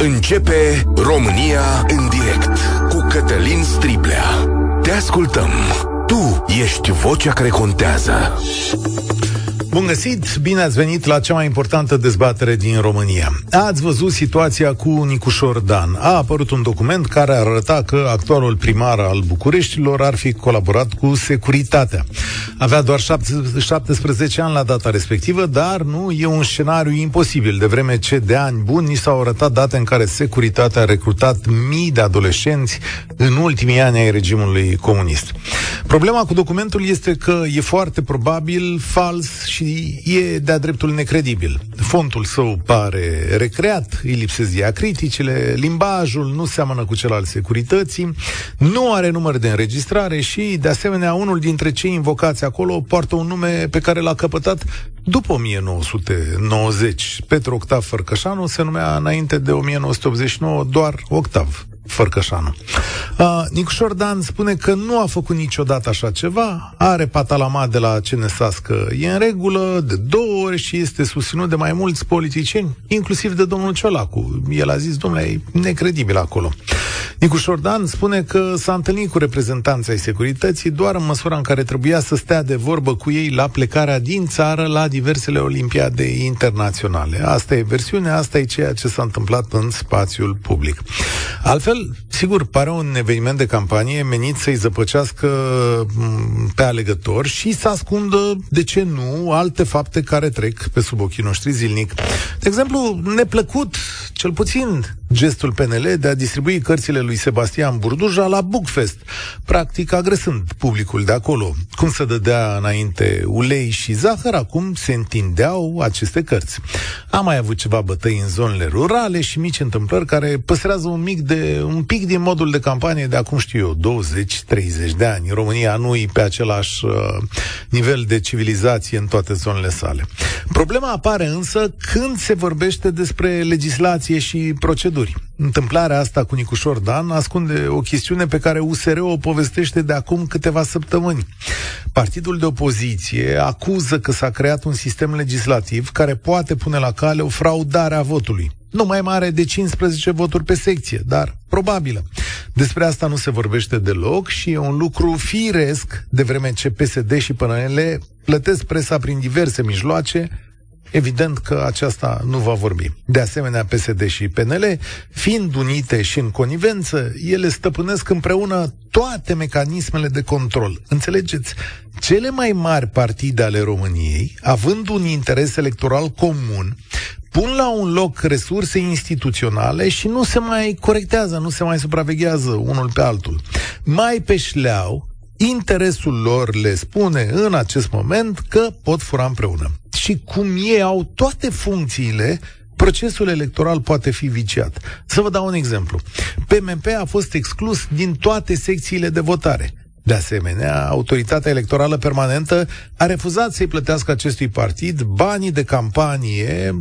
Începe România în direct cu Cătălin Striblea. Te ascultăm. Tu ești vocea care contează. Bun găsit, bine ați venit la cea mai importantă dezbatere din România. Ați văzut situația cu Nicușor Dan. A apărut un document care arăta că actualul primar al Bucureștilor ar fi colaborat cu securitatea. Avea doar 17 ani la data respectivă, dar nu e un scenariu imposibil, de vreme ce de ani buni ni s-au arătat date în care securitatea a recrutat mii de adolescenți în ultimii ani ai regimului comunist. Problema cu documentul este că e foarte probabil fals și e de-a dreptul necredibil. Fontul său pare recreat, îi lipsesc diacriticile, limbajul nu seamănă cu cel al securității, nu are număr de înregistrare și, de asemenea, unul dintre cei invocați acolo poartă un nume pe care l-a căpătat după 1990. Petru Octav Fărcășanu se numea înainte de 1989 doar Octav Fărcășanu. Nicușor Dan spune că nu a făcut niciodată așa ceva, are patalama de la CNSAS că e în regulă de 2 ori și este susținut de mai mulți politicieni, inclusiv de domnul Ciolacu. El a zis, domnule, e necredibil acolo. Nicușor Dan spune că s-a întâlnit cu reprezentanții ai securității doar în măsura în care trebuia să stea de vorbă cu ei la plecarea din țară la diversele olimpiade internaționale. Asta e versiunea, asta e ceea ce s-a întâmplat în spațiul public. Altfel, sigur, pare un eveniment de campanie menit să-i zăpăcească pe alegători și să ascundă, de ce nu, alte fapte care trec pe sub ochii noștri zilnic. De exemplu, neplăcut, cel puțin, gestul PNL de a distribui cărțile lui Sebastian Burduja la Bookfest, practic agresând publicul de acolo. Cum se dădea înainte ulei și zahăr, acum se întindeau aceste cărți. Am mai avut ceva bătăi în zonele rurale și mici întâmplări care păstrează un pic din modul de campanie de acum, știu eu, 20-30 de ani. România nu e pe același nivel de civilizație în toate zonele sale. Problema apare însă când se vorbește despre legislație și proceduri. Întâmplarea asta cu Nicușor Dan ascunde o chestiune pe care USR o povestește de acum câteva săptămâni. Partidul de opoziție acuză că s-a creat un sistem legislativ care poate pune la cale o fraudare a votului. Nu mai mare de 15 voturi pe secție, dar probabilă. Despre asta nu se vorbește deloc și e un lucru firesc, de vreme ce PSD și PNL plătesc presa prin diverse mijloace. Evident că aceasta nu va vorbi. De asemenea, PSD și PNL, fiind unite și în conivență, ele stăpânesc împreună toate mecanismele de control. Înțelegeți? Cele mai mari partide ale României, având un interes electoral comun, pun la un loc resurse instituționale și nu se mai corectează, nu se mai supraveghează unul pe altul. Mai pe șleau, interesul lor le spune în acest moment că pot fura împreună. Și cum ei au toate funcțiile, procesul electoral poate fi viciat. Să vă dau un exemplu. PMP a fost exclus din toate secțiile de votare. De asemenea, Autoritatea Electorală Permanentă a refuzat să-i plătească acestui partid banii de campanie,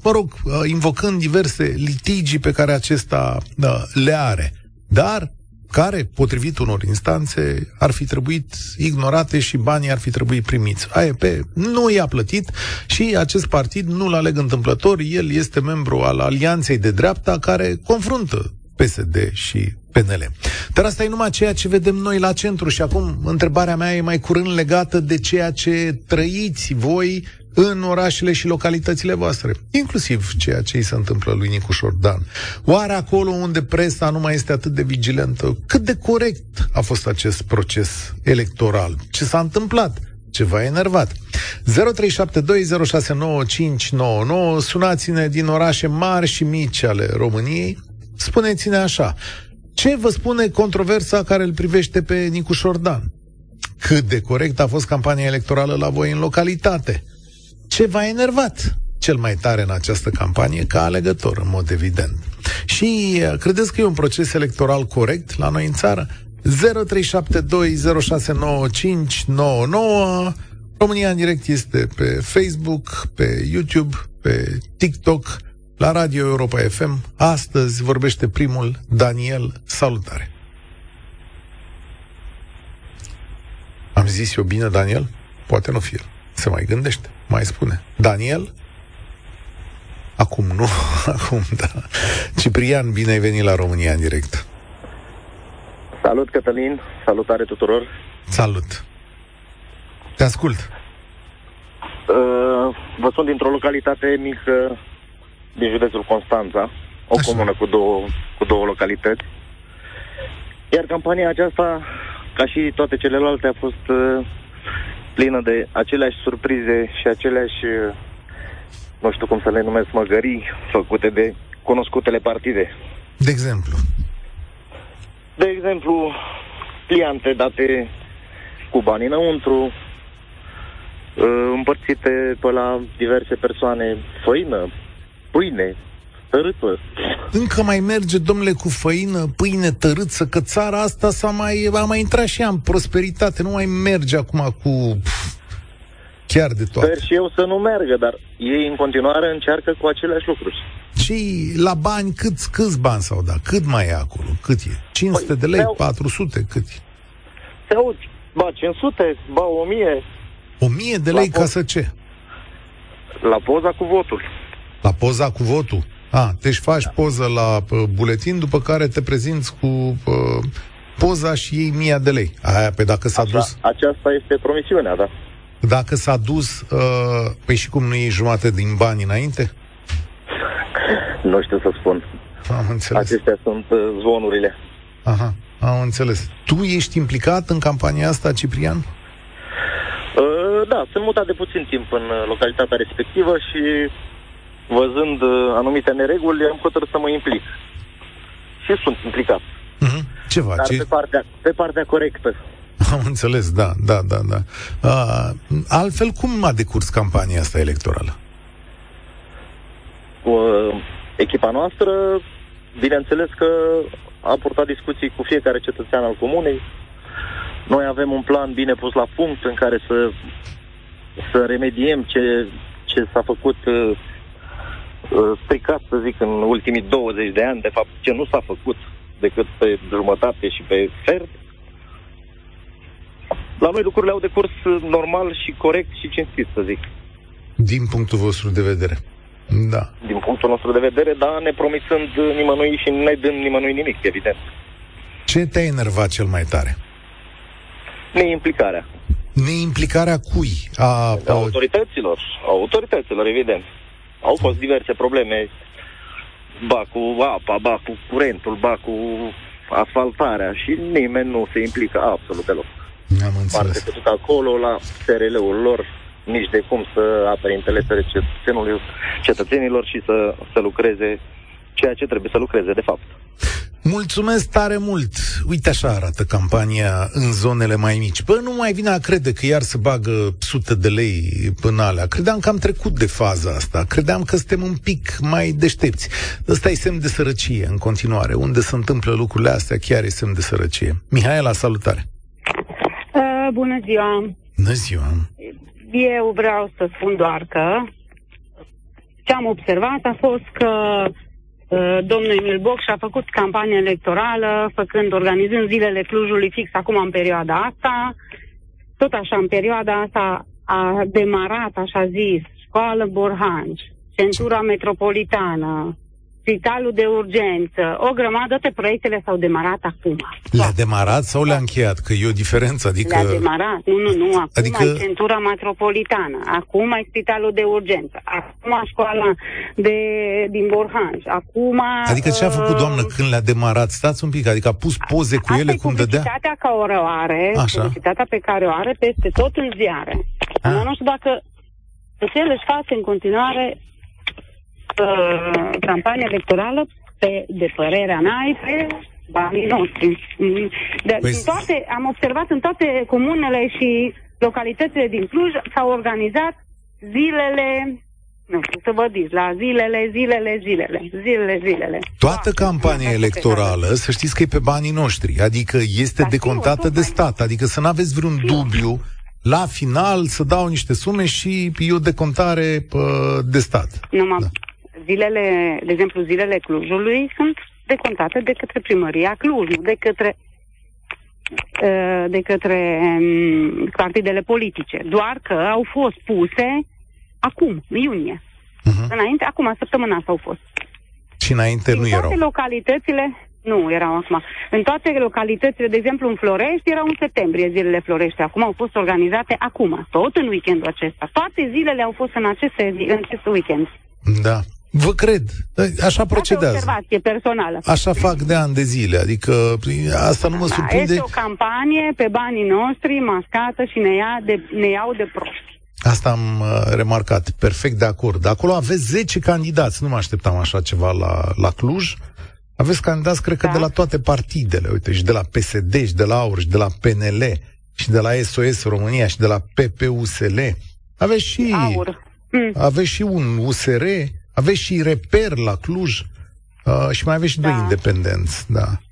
invocând diverse litigii pe care acesta le are. Dar care, potrivit unor instanțe, ar fi trebuit ignorate și banii ar fi trebuit primiți. AEP nu i-a plătit și acest partid nu-l aleg întâmplător, el este membru al Alianței de Dreapta care confruntă PSD și PNL. Dar asta e numai ceea ce vedem noi la centru și acum întrebarea mea e mai curând legată de ceea ce trăiți voi în orașele și localitățile voastre, inclusiv ceea ce îi se întâmplă lui Nicușor Dan. Oare acolo unde presa nu mai este atât de vigilentă, cât de corect a fost acest proces electoral? Ce s-a întâmplat? Ce v-a enervat? 0372069599. Sunați-ne din orașe mari și mici ale României. Spuneți-ne așa: ce vă spune controversa care îl privește pe Nicușor Dan? Cât de corect a fost campania electorală la voi în localitate? Ce v-a enervat cel mai tare în această campanie ca alegător, în mod evident? Și credeți că e un proces electoral corect la noi în țară? 0372069599. România în direct este pe Facebook, pe YouTube, pe TikTok, la Radio Europa FM. Astăzi vorbește primul Daniel. Salutare! Am zis eu bine, Daniel? Poate nu fi el. Se mai gândește, mai spune. Daniel? Acum, nu? Acum, da. Ciprian, bine ai venit la România în direct. Salut, Cătălin. Salutare tuturor. Salut. Te ascult. Vă sunt dintr-o localitate mică din județul Constanța, o comună cu două localități. Iar campania aceasta, ca și toate celelalte, a fost plină de aceleași surprize și aceleași, nu știu cum să le numesc, măgării făcute de cunoscutele partide. De exemplu? De exemplu, pliante date cu bani înăuntru, împărțite pe la diverse persoane, făină, pâine, tărâță. Încă mai merge, domnule, cu făină, pâine, tărâță, că țara asta a mai intrat și ea în prosperitate, nu mai merge acum cu chiar de toate. Sper și eu să nu meargă, dar ei în continuare încearcă cu aceleași lucruri. Și la bani, câți bani s-au dat? Cât mai e acolo? Cât e? 500 de lei? 400? Cât e? Se auzi, ba 500, ba 1000. 1000 de lei ca să ce? La poza cu votul. La poza cu votul? Deci faci poză la buletin, după care te prezinți cu poza și iei 1000 de lei. Aia, pe dacă s-a dus... Aceasta este promisiunea, da. Dacă s-a dus, păi și cum nu iei jumate din bani înainte? Nu știu să spun. Am înțeles. Acestea sunt zvonurile. Aha, am înțeles. Tu ești implicat în campania asta, Ciprian? Da, sunt mutat de puțin timp în localitatea respectivă și văzând anumite nereguli, am hotărât să mă implic. Și sunt implicat. Ce faci? Dar pe partea corectă. Am înțeles, da. Altfel, cum a decurs campania asta electorală? Echipa noastră, bineînțeles că a purtat discuții cu fiecare cetățean al comunei. Noi avem un plan bine pus la punct în care să remediem ce s-a făcut stricat, să zic, în ultimii 20 de ani, de fapt, ce nu s-a făcut decât pe jumătate și pe sfert. La noi lucrurile au decurs normal și corect și cinstit, să zic. Din punctul vostru de vedere. Da. Din punctul nostru de vedere, da, ne promițând nimănui și ne dând nimănui nimic, evident. Ce te-a enervat cel mai tare? Neimplicarea. Neimplicarea cui? Autorităților, evident. Au fost diverse probleme, ba cu apa, ba cu curentul, ba cu asfaltarea și nimeni nu se implică absolut deloc. Am înțeles. Parte că acolo, la SRL-ul lor, nici de cum să apere interesele cetățenilor și să lucreze ceea ce trebuie să lucreze, de fapt. Mulțumesc tare mult! Uite așa arată campania în zonele mai mici. Nu mai vine a crede că iar se bagă sute de lei până alea. Credeam că am trecut de faza asta. Credeam că suntem un pic mai deștepți. Ăsta e semn de sărăcie în continuare. Unde se întâmplă lucrurile astea, chiar e semn de sărăcie. Mihaela, salutare! Bună ziua! Bună ziua! Eu vreau să spun doar că ce am observat a fost că domnul Emil Boc și-a făcut campanie electorală, organizând zilele Clujului fix acum în perioada asta. Tot așa, în perioada asta a demarat, așa zis, școală Borhanj, centura metropolitană, spitalul de urgență, o grămadă de proiectele s-au demarat acum. Le-a demarat sau le-a încheiat? Că e o diferență, adică... Le-a demarat, nu, acum e centura metropolitană, acum e spitalul de urgență, acum școala din Borhanj, acum... Adică ce a făcut, doamnă, când le-a demarat? Stați un pic, adică a pus poze cu ele cum dădea? Publicitatea pe care o are peste tot în ziare. Nu știu dacă el își face în continuare campania electorală de părerea mea pe banii noștri. Am observat în toate comunele și localitățile din Cluj s-au organizat zilele, nu știu să vă zic, la zilele. Toată campania electorală, să știți că e pe banii noștri, adică este decontată de stat, adică să n-aveți vreun dubiu la final să dau niște sume și e o decontare de stat. Zilele, de exemplu, zilele Clujului sunt decontate de către primăria Cluj, nu de către partidele politice. Doar că au fost puse acum, în iunie. Înainte, acum, săptămâna asta au fost. Și înainte nu erau. În toate localitățile, nu erau acum. În toate localitățile, de exemplu în Florești, erau în septembrie zilele Florești. Acum au fost organizate acum, tot în weekendul acesta. Toate zilele au fost în acest weekend. Da. Vă cred. Așa procedează. Observație personală. Așa fac de ani de zile. Adică asta nu mă surprinde. Este o campanie pe banii noștri, mascată și ne iau de proști. Asta am remarcat. Perfect de acord. Acolo aveți 10 candidați. Nu mă așteptam așa ceva la Cluj. Aveți candidați, cred că de la toate partidele. Uite, și de la PSD, și de la AUR, și de la PNL, și de la SOS România, și de la PPUSL. Aveți și AUR. Aveți și un USR, aveți și Reper la Cluj și mai aveți și 2 independenți.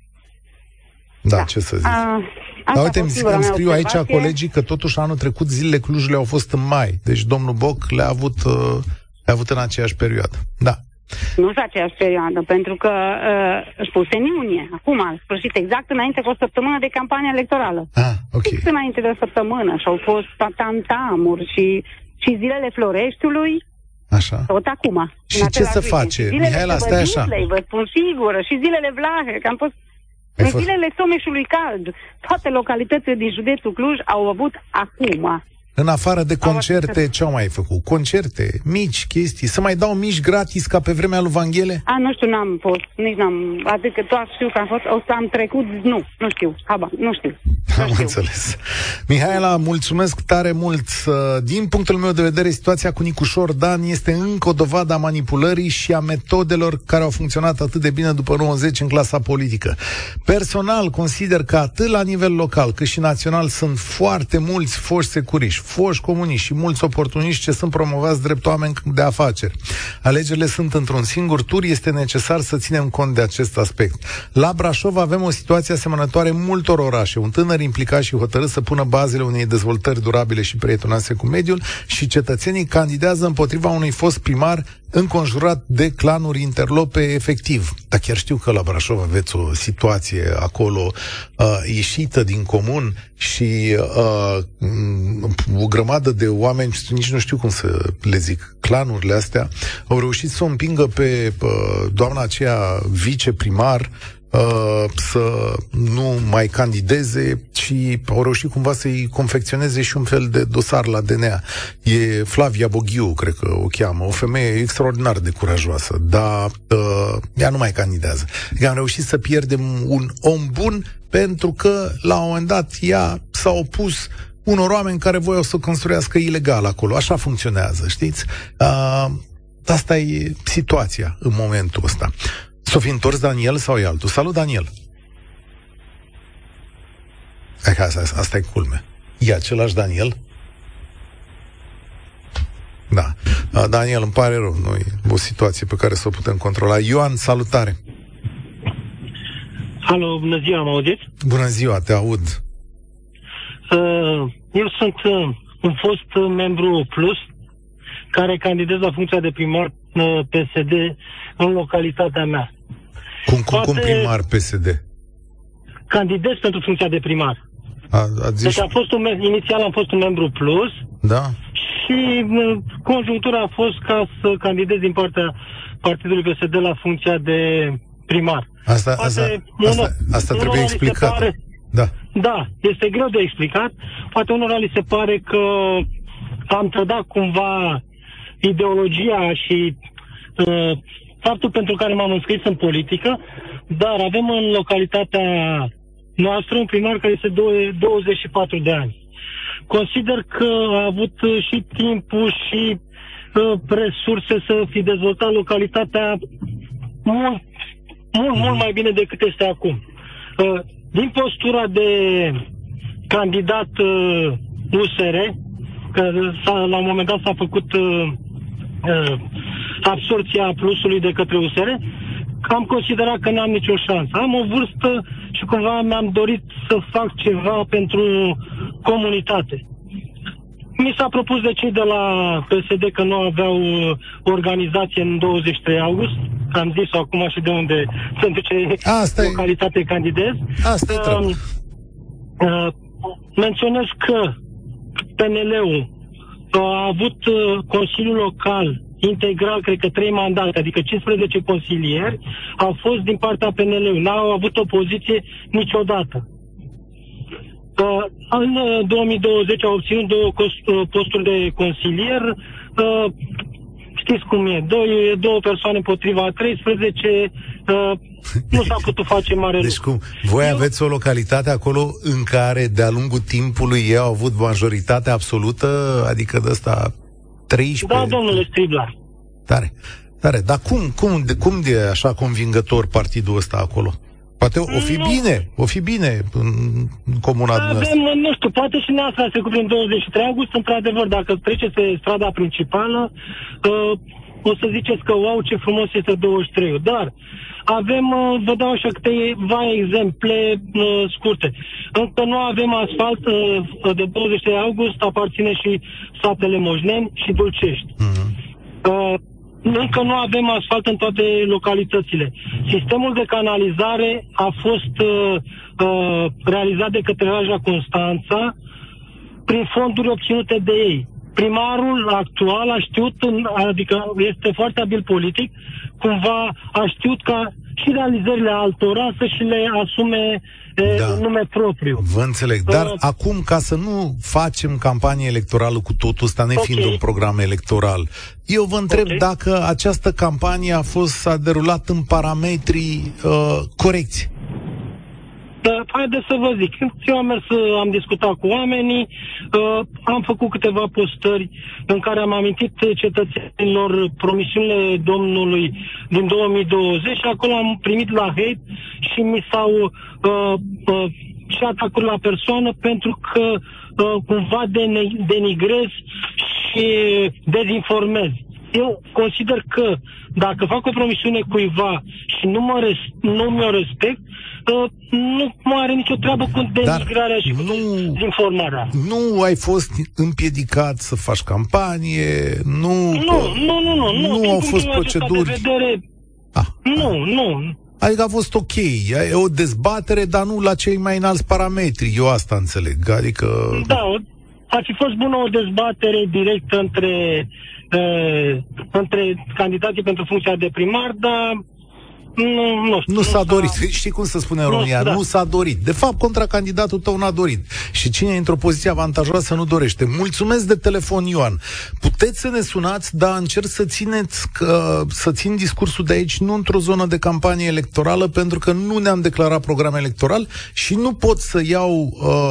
Da, ce să zic. Dar uite, îmi scriu aici colegii că totuși anul trecut zilele Clujului au fost în mai. Deci domnul Boc le-a avut în aceeași perioadă. Da. Nu în aceeași perioadă, pentru că își puse în iunie, acum, în sfârșit, exact înainte cu o săptămână de campanie electorală. Ok. Fix înainte de o săptămână și au fost tamtamuri și zilele Floreștiului. Așa. Tot acum. Și ce să face? Mihaela, stai așa. Vă spun sigur, și zilele Vlahe, că am fost în zilele Someșului Cald. Toate localitățile din județul Cluj au avut acum. În afară de concerte, ce au mai făcut? Concerte, mici, chestii, să mai dau mici gratis ca pe vremea lui Vanghele? Nu știu, n-am fost, nici n-am, adică doar știu că am fost, o să am trecut, nu știu, nu știu. Am înțeles. Mihaela, mulțumesc tare mult. Din punctul meu de vedere, situația cu Nicușor Dan este încă o dovadă a manipulării și a metodelor care au funcționat atât de bine după 90 în clasa politică. Personal, consider că atât la nivel local cât și național sunt foarte mulți foști securiști, foști comuniști și mulți oportuniști ce sunt promovați drept oameni de afaceri. Alegerile sunt într-un singur tur, este necesar să ținem cont de acest aspect. La Brașov avem o situație asemănătoare multor orașe. Un tânăr implicat și hotărât să pună bazele unei dezvoltări durabile și prietenoase cu mediul și cetățenii candidează împotriva unui fost primar înconjurat de clanuri interlope efectiv. Dar chiar știu că la Brașov aveți o situație acolo ieșită din comun și o grămadă de oameni, nici nu știu cum să le zic, clanurile astea, au reușit să o împingă pe doamna aceea viceprimar să nu mai candideze și au reușit cumva să-i confecționeze și un fel de dosar la DNA. E Flavia Boghiu, cred că o cheamă, o femeie extraordinar de curajoasă, dar ea nu mai candidează. Adică am reușit să pierdem un om bun pentru că la un moment dat ea s-a opus unor oameni care voiau să construiască ilegal acolo. Așa funcționează, știți? Asta e situația în momentul ăsta. S-o fi întors Daniel sau e altul? Salut, Daniel! Asta e culme. E același Daniel? Da. Daniel, îmi pare rău. Nu e o situație pe care să o putem controla. Ioan, salutare! Alo, bună ziua, mă auziți? Bună ziua, te aud. Eu sunt un fost membru Plus care candidez la funcția de primar PSD în localitatea mea. Cum primar PSD? Candidez pentru funcția de primar. Deci inițial am fost un membru Plus. Da. Și conjunctura a fost ca să candidez din partea partidului PSD la funcția de primar. Asta trebuie explicat. Da, este greu de explicat. Poate unora li se pare că am trădat cumva ideologia și faptul pentru care m-am înscris în politică, dar avem în localitatea noastră un primar care este 24 de ani. Consider că a avut și timpul și resurse să fi dezvoltat localitatea mult mai bine decât este acum. Din postura de candidat USR, că la un moment dat s-a făcut absorția plusului de către USR, am considerat că n-am nicio șansă. Am o vârstă și cumva mi-am dorit să fac ceva pentru comunitate. Mi s-a propus de cei de la PSD că nu aveau organizație în 23 august. Am zis-o acum și de unde sunt, ce localitate candidez. Menționez că PNL-ul a avut Consiliul Local integral, cred că 3 mandate, adică 15 consilieri, au fost din partea PNL-ului. N-au avut opoziție niciodată. În 2020 au obținut 2 posturi de consilier. Știți cum e, 2 persoane împotriva 13, nu s-a putut face mare lucru. Deci cum? Voi aveți o localitate acolo în care de-a lungul timpului ei au avut majoritate absolută, adică de ăsta 13? Da, domnule Striblea. Tare. Dar cum de așa convingător partidul ăsta acolo? Poate o fi bine în comuna dumneavoastră. Avem, nu știu, poate și neastră a trecut prin 23 august, într-adevăr, dacă treceți pe strada principală, o să ziceți că, wow, ce frumos este 23. Dar avem, vă dau așa câteva exemple scurte. Încă nu avem asfalt, de 23 august aparține și satele Moșneni și Dulcești. Încă nu avem asfalt în toate localitățile. Sistemul de canalizare a fost realizat de către Raja Constanța prin fonduri obținute de ei. Primarul actual a știut, adică este foarte abil politic, cumva a știut ca și realizările altora să și le asume nume propriu. Vă înțeleg, dar acum, ca să nu facem campanie electorală cu totul, ăsta nefiind un program electoral, eu vă întreb dacă această campanie s-a derulat în parametrii corecți. Haideți să vă zic, eu am discutat cu oamenii, am făcut câteva postări în care am amintit cetățenilor promisiunile Domnului din 2020 și acolo am primit la hate și mi s-au și atacuri la persoană pentru că cumva denigrez și dezinformez. Eu consider că dacă fac o promisiune cuiva și nu mi-o respect, nu mai are nicio treabă cu denigrarea și cu dezinformarea. Nu ai fost împiedicat să faci campanie? Nu au fost proceduri? Nu. Adică a fost ok, e o dezbatere, dar nu la cei mai înalți parametri, eu asta înțeleg, adică... Da, ar fi fost bună o dezbatere directă între candidații pentru funcția de primar, dar nu s-a dorit. Știi cum se spune în România? Nu s-a dorit. De fapt, contracandidatul tău n-a dorit. Și cine e într-o poziție avantajoasă nu dorește. Mulțumesc de telefon, Ioan. Puteți să ne sunați, dar încerc să țin discursul de aici nu într-o zonă de campanie electorală, pentru că nu ne-am declarat program electoral și nu pot să iau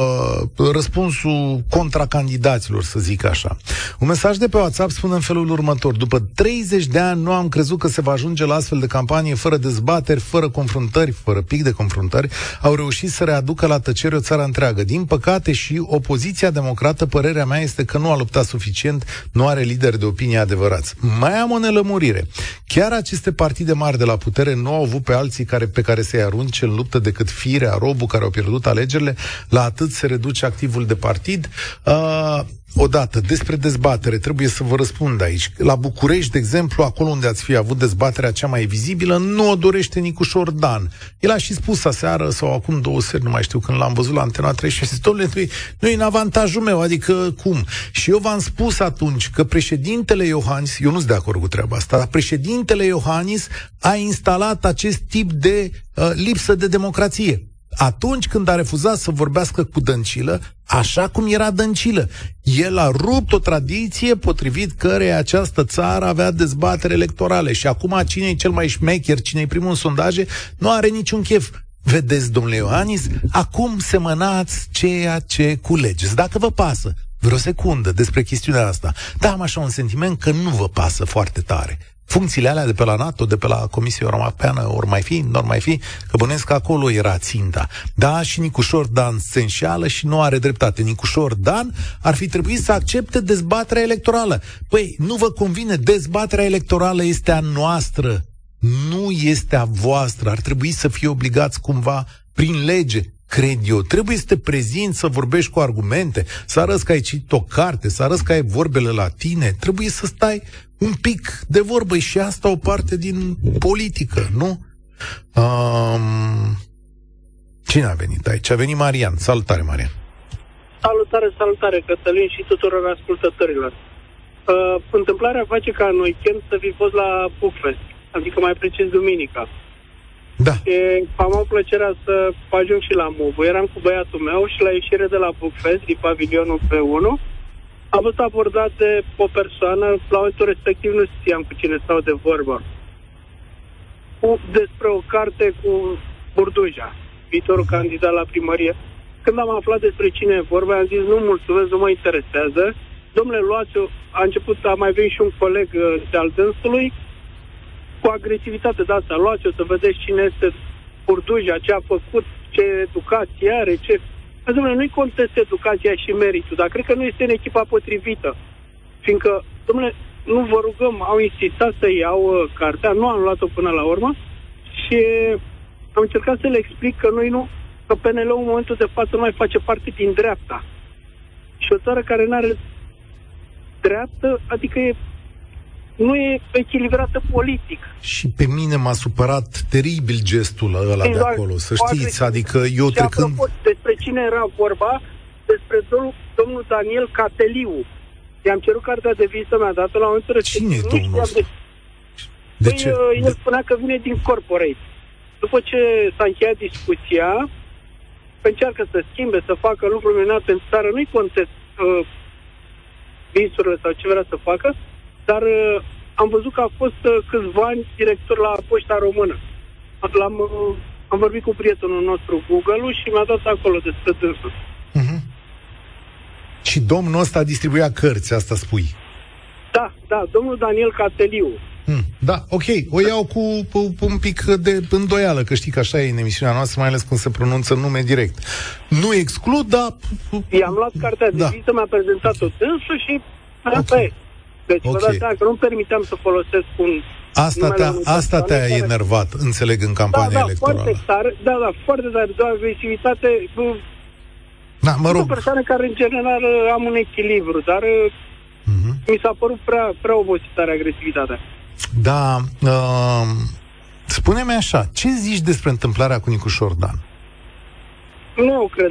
răspunsul contracandidaților, să zic așa. Un mesaj de pe WhatsApp spune în felul următor: după 30 de ani nu am crezut că se va ajunge la astfel de campanie fără dezbateri, fără confruntări, fără pic de confruntări, au reușit să readucă la tăcere o țară întreagă. Din păcate și opoziția democrată, părerea mea este că nu a luptat suficient, nu are lideri de opinie adevărați. Mai am o nelămurire. Chiar aceste partide mari de la putere nu au avut pe alții pe care să-i arunce în luptă decât firea, robul care au pierdut alegerile, la atât se reduce activul de partid. Odată, despre dezbatere, trebuie să vă răspund aici. La București, de exemplu, acolo unde ați fi avut dezbaterea cea mai vizibilă, nu o dorește Nicușor Dan. El a și spus aseară, sau acum 2 seri, nu mai știu, când l-am văzut la Antena 13, domnule, nu e în avantajul meu, adică cum? Și eu v-am spus atunci că președintele Iohannis, eu nu sunt de acord cu treaba asta, dar președintele Iohannis a instalat acest tip de lipsă de democrație. Atunci când a refuzat să vorbească cu Dăncilă, așa cum era Dăncilă. El a rupt o tradiție potrivit căreia această țară avea dezbatere electorale. Și acum cine e cel mai șmecher, cine e primul în sondaje, nu are niciun chef. Vedeți, domnule Iohannis, acum semănați ceea ce culegeți. Dacă vă pasă vreo secundă despre chestiunea asta, dar am așa un sentiment că nu vă pasă foarte tare. Funcțiile alea de pe la NATO, de pe la Comisia Europeană, ori mai fi, că bănuiesc că acolo era ținta. Da, și Nicușor Dan se înșeală și nu are dreptate. Nicușor Dan ar fi trebuit să accepte dezbaterea electorală. Păi, nu vă convine? Dezbaterea electorală este a noastră, nu este a voastră. Ar trebui să fie obligați cumva prin lege, cred eu. Trebuie să te prezinți, să vorbești cu argumente, să arăți că ai citit o carte, să arăți că ai vorbele la tine. Trebuie să stai un pic de vorbă și asta o parte din politică, nu? Cine a venit aici? A venit Marian. Salutare, Marian. Salutare, Cătălin, și tuturor ascultătorilor. Întâmplarea face ca în weekend să fi fost la Bookfest, adică mai precis duminica. Da. Și am avut plăcerea să ajung și la Mubu. Eram cu băiatul meu și la ieșire de la Bookfest, din pavilionul P1, am fost abordat de o persoană, la momentul respectiv nu știam cu cine stau de vorbă, despre o carte cu Burduja, viitorul candidat la primărie. Când am aflat despre cine e vorba, am zis, nu mulțumesc, nu mă interesează. Domnule, luați-o. A mai venit și un coleg de-al dânsului, cu agresivitate de asta, luați-o să vedeți cine este Burduja, ce a făcut, ce educație are, ce... Domnule, nu-i contest educația și meritul, dar cred că nu este în echipa potrivită. Fiindcă, domnule, nu vă rugăm, au insistat să iau cartea, nu am luat-o până la urmă și am încercat să le explic că noi nu, că PNL-ul în momentul de față nu mai face parte din dreapta. Și o țară care nu are dreaptă, adică nu e echilibrată politic. Și pe mine m-a supărat teribil gestul ăla de acolo, să știți, adică eu trecând... Apropo, despre cine era vorba, despre domnul Daniel Cateliu. I-am cerut cartea de vizită, mi-a dat-o la momentul respectiv. Cine e domnul ăsta? De ce? El spunea că vine din corporate. După ce s-a încheiat discuția, încearcă să schimbe, să facă lucruri minunate în țară. Nu-i contest visurile sau ce vrea să facă, dar am văzut că a fost câțiva ani director la Poșta Română. Am vorbit cu prietenul nostru, Google-ul, și mi-a dat acolo despre dânsul. Uh-huh. Și domnul ăsta distribuia cărți, asta spui? Da, domnul Daniel Cateliu. Da, ok, o iau cu un pic de îndoială, că știi că așa e în emisiunea noastră, mai ales când se pronunță nume direct. Nu exclud, dar... I-am luat cartea de vizită, mi-a prezentat-o dânsul și asta e. Deci vă dați seama că nu permiteam să folosesc un... Asta te-a enervat, înțeleg, în campania electorală. Foarte tare, foarte tare, de o agresivitate... Da, mă rog. Sunt o persoană care, în general, am un echilibru, dar mi s-a părut prea obositare agresivitatea. Da, spune-mi așa, ce zici despre întâmplarea cu Nicu Șordan? Nu cred,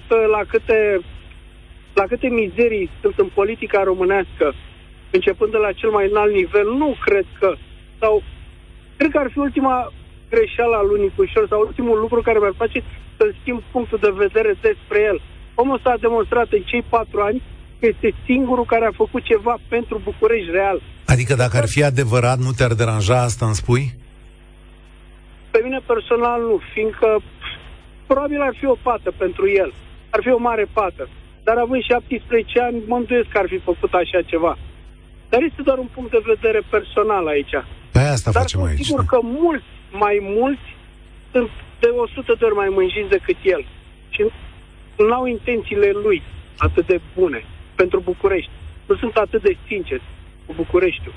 la câte mizerii sunt în politica românească, începând de la cel mai înalt nivel, nu cred că, sau cred că ar fi ultima greșeală a lui Nicușor sau ultimul lucru care mi-ar face să schimb punctul de vedere despre el. Omul ăsta a demonstrat în cei 4 ani că este singurul care a făcut ceva pentru București real. Adică dacă ar fi adevărat, nu te-ar deranja asta, îmi spui? Pe mine personal nu, fiindcă probabil ar fi o pată pentru el. Ar fi o mare pată. Dar având 17 ani, mă îndoiesc că ar fi făcut așa ceva. Dar este doar un punct de vedere personal aici. Păi asta dar facem aici. Dar sigur că mai mulți sunt de 100 de ori mai mânjiți decât el. Și nu au intențiile lui atât de bune pentru București. Nu sunt atât de sinceri cu Bucureștiul.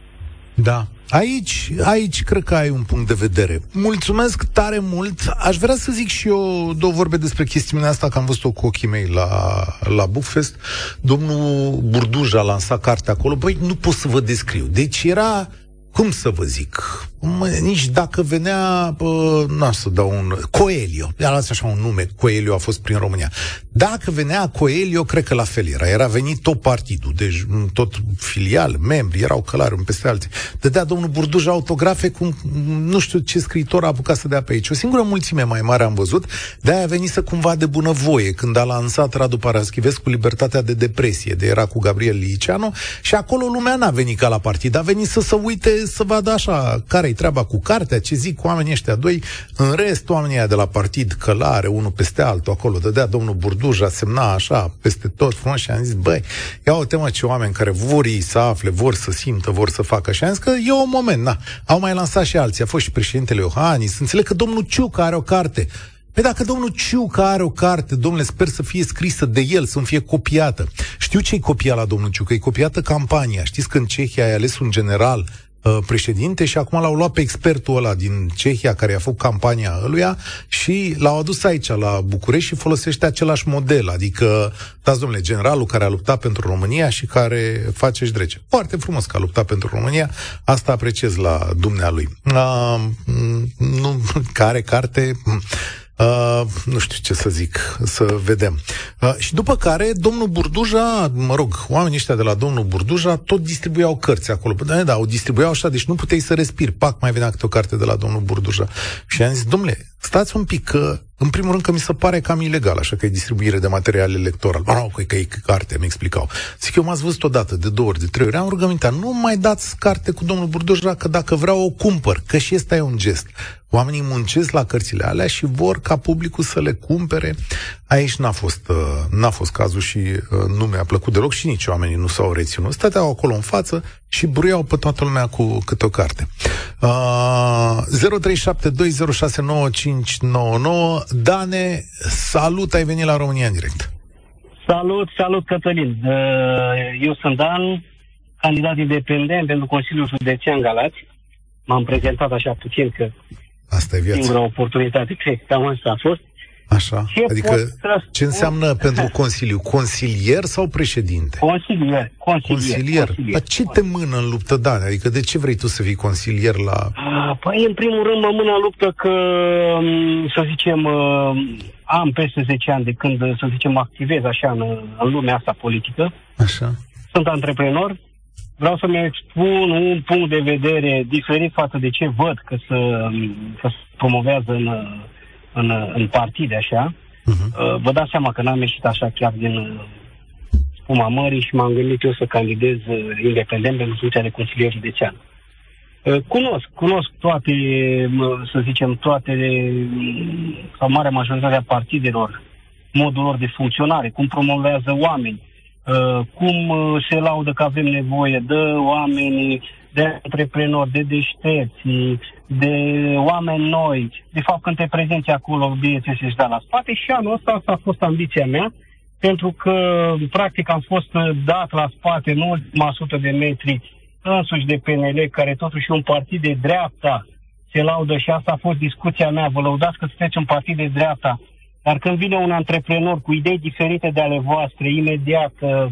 Da. Aici cred că ai un punct de vedere. Mulțumesc tare mult. Aș vrea să zic și eu 2 vorbe despre chestiunea asta, că am văzut-o cu ochii mei la Bookfest. Domnul Burduja a lansat cartea acolo. Băi, nu pot să vă descriu. Deci era... Cum să vă zic? Nici dacă venea, n-am să dau un... Coelho, i-a luat așa un nume, Coelho a fost prin România. Dacă venea Coelho, cred că la fel era venit tot partidul, deci tot filial, membri, erau călari un peste alții. Dădea domnul Burduja autografe cum nu știu ce scriitor a apucat să dea pe aici. O singură mulțime mai mare am văzut, de-aia a venit să cumva de bunăvoie, când a lansat Radu Paraschivescu Libertatea de depresie, de era cu Gabriel Liceanu, și acolo lumea n-a venit ca la partid, a venit să se uite, să vadă așa care-i treaba cu cartea, ce zic oamenii ăștia 2. În rest, oamenii aia de la partid călare, unul peste altul, acolo dădea domnul Burduja, semna așa peste tot frumos și am zis, băi, ia o temă ce oameni care vor ei să afle, vor să simtă, vor să facă. Și am zis că e un moment, na. Au mai lansat și alții, a fost și președintele Iohannis, înțeleg că domnul Ciucă are o carte. Păi dacă domnul Ciucă are o carte, domnule, sper să fie scrisă de el, să nu fie copiată. Știu ce-i copiat la domnul Ciucă, e copiată campania. Știți că în Cehia ai ales un general președinte și acum l-au luat pe expertul ăla din Cehia care a făcut campania ăluia și l-au adus aici la București și folosește același model, adică, dați domnule, generalul care a luptat pentru România și care face-și drege. Foarte frumos că a luptat pentru România, asta apreciez la dumnealui. Nu, care carte... Nu știu ce să zic, să vedem. Și după care, domnul Burduja, oamenii ăștia de la domnul Burduja tot distribuiau cărți acolo. Da, o distribuiau așa, deci nu puteai să respiri. Pac, mai venea câte o carte de la domnul Burduja. Și am zis, domnule, stați un pic, că în primul rând că mi se pare cam ilegal, așa că e distribuire de material electoral. Că e carte, mi explicau. Zic, eu m-ați văzut odată, de 2 ori, de 3 ori, am rugămintea, nu mai dați carte cu domnul Burduja, că dacă vreau o cumpăr, că și ăsta e un gest. Oamenii muncesc la cărțile alea și vor ca publicul să le cumpere. Aici n-a fost cazul și nu mi-a plăcut deloc și nici oamenii nu s-au reținut. Stăteau acolo în față și bruiau pe toată lumea cu câte o carte. 0372069599. Dane, salut, ai venit la România în direct. Salut, Cătălin. Eu sunt Dan, candidat independent pentru Consiliul Județean Galați. M-am prezentat așa puțin că asta e viața. Singura oportunitate, cred că cam asta a fost. Așa? Adică ce înseamnă pentru Consiliu? Consilier sau președinte? Consilier. Dar ce te mână în luptă, Dan? Adică de ce vrei tu să fii consilier la... Păi, în primul rând, mă mână în luptă că, să zicem, am peste 10 ani de când, să zicem, activez așa în lumea asta politică. Așa. Sunt antreprenor. Vreau să-mi expun un punct de vedere diferit față de ce văd că se promovează în partide, așa. Vă dați seama că n-am ieșit așa chiar din spuma mării și m-am gândit eu să candidez independent pentru funcția de consilier județean. Cunosc toate, să zicem, sau marea majoritate a partidelor, modul lor de funcționare, cum promovează oameni, cum se laudă că avem nevoie de oameni, de antreprenori, de deștepți, de oameni noi. De fapt, când te prezinți acolo, bineînțeles, ești dat la spate și anul ăsta, asta a fost ambiția mea, pentru că, practic, am fost dat la spate în ultima 100 de metri însuși de PNL, care totuși e un partid de dreapta, se laudă și asta a fost discuția mea. Vă lăudați că sunteți un partid de dreapta, dar când vine un antreprenor cu idei diferite de ale voastre, imediat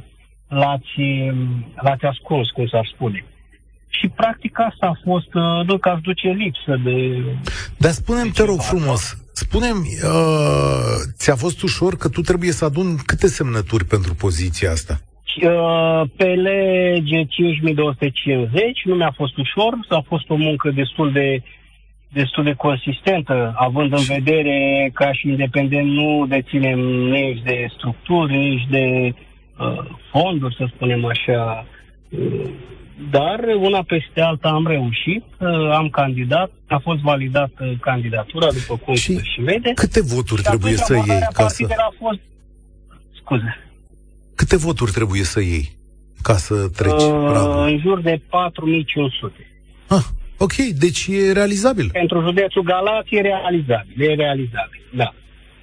l-ați ascuns, cum s-ar spune. Și practic asta a fost, nu că aș duce lipsă de... Dar spune-mi, te rog frumos, spune-mi, ți-a fost ușor că tu trebuie să aduni câte semnături pentru poziția asta? Pe lege 5250, nu mi-a fost ușor, a fost o muncă destul de consistentă, având în vedere că și independent nu deținem nici de structuri, nici de fonduri, să spunem așa, dar una peste alta am reușit, am candidat, a fost validată candidatura, după cum se și vede. Câte voturi trebuie să iei ca să... Câte voturi trebuie să iei ca să treci? În jur de 4500. Ok, deci e realizabil. Pentru județul Galați e realizabil, da.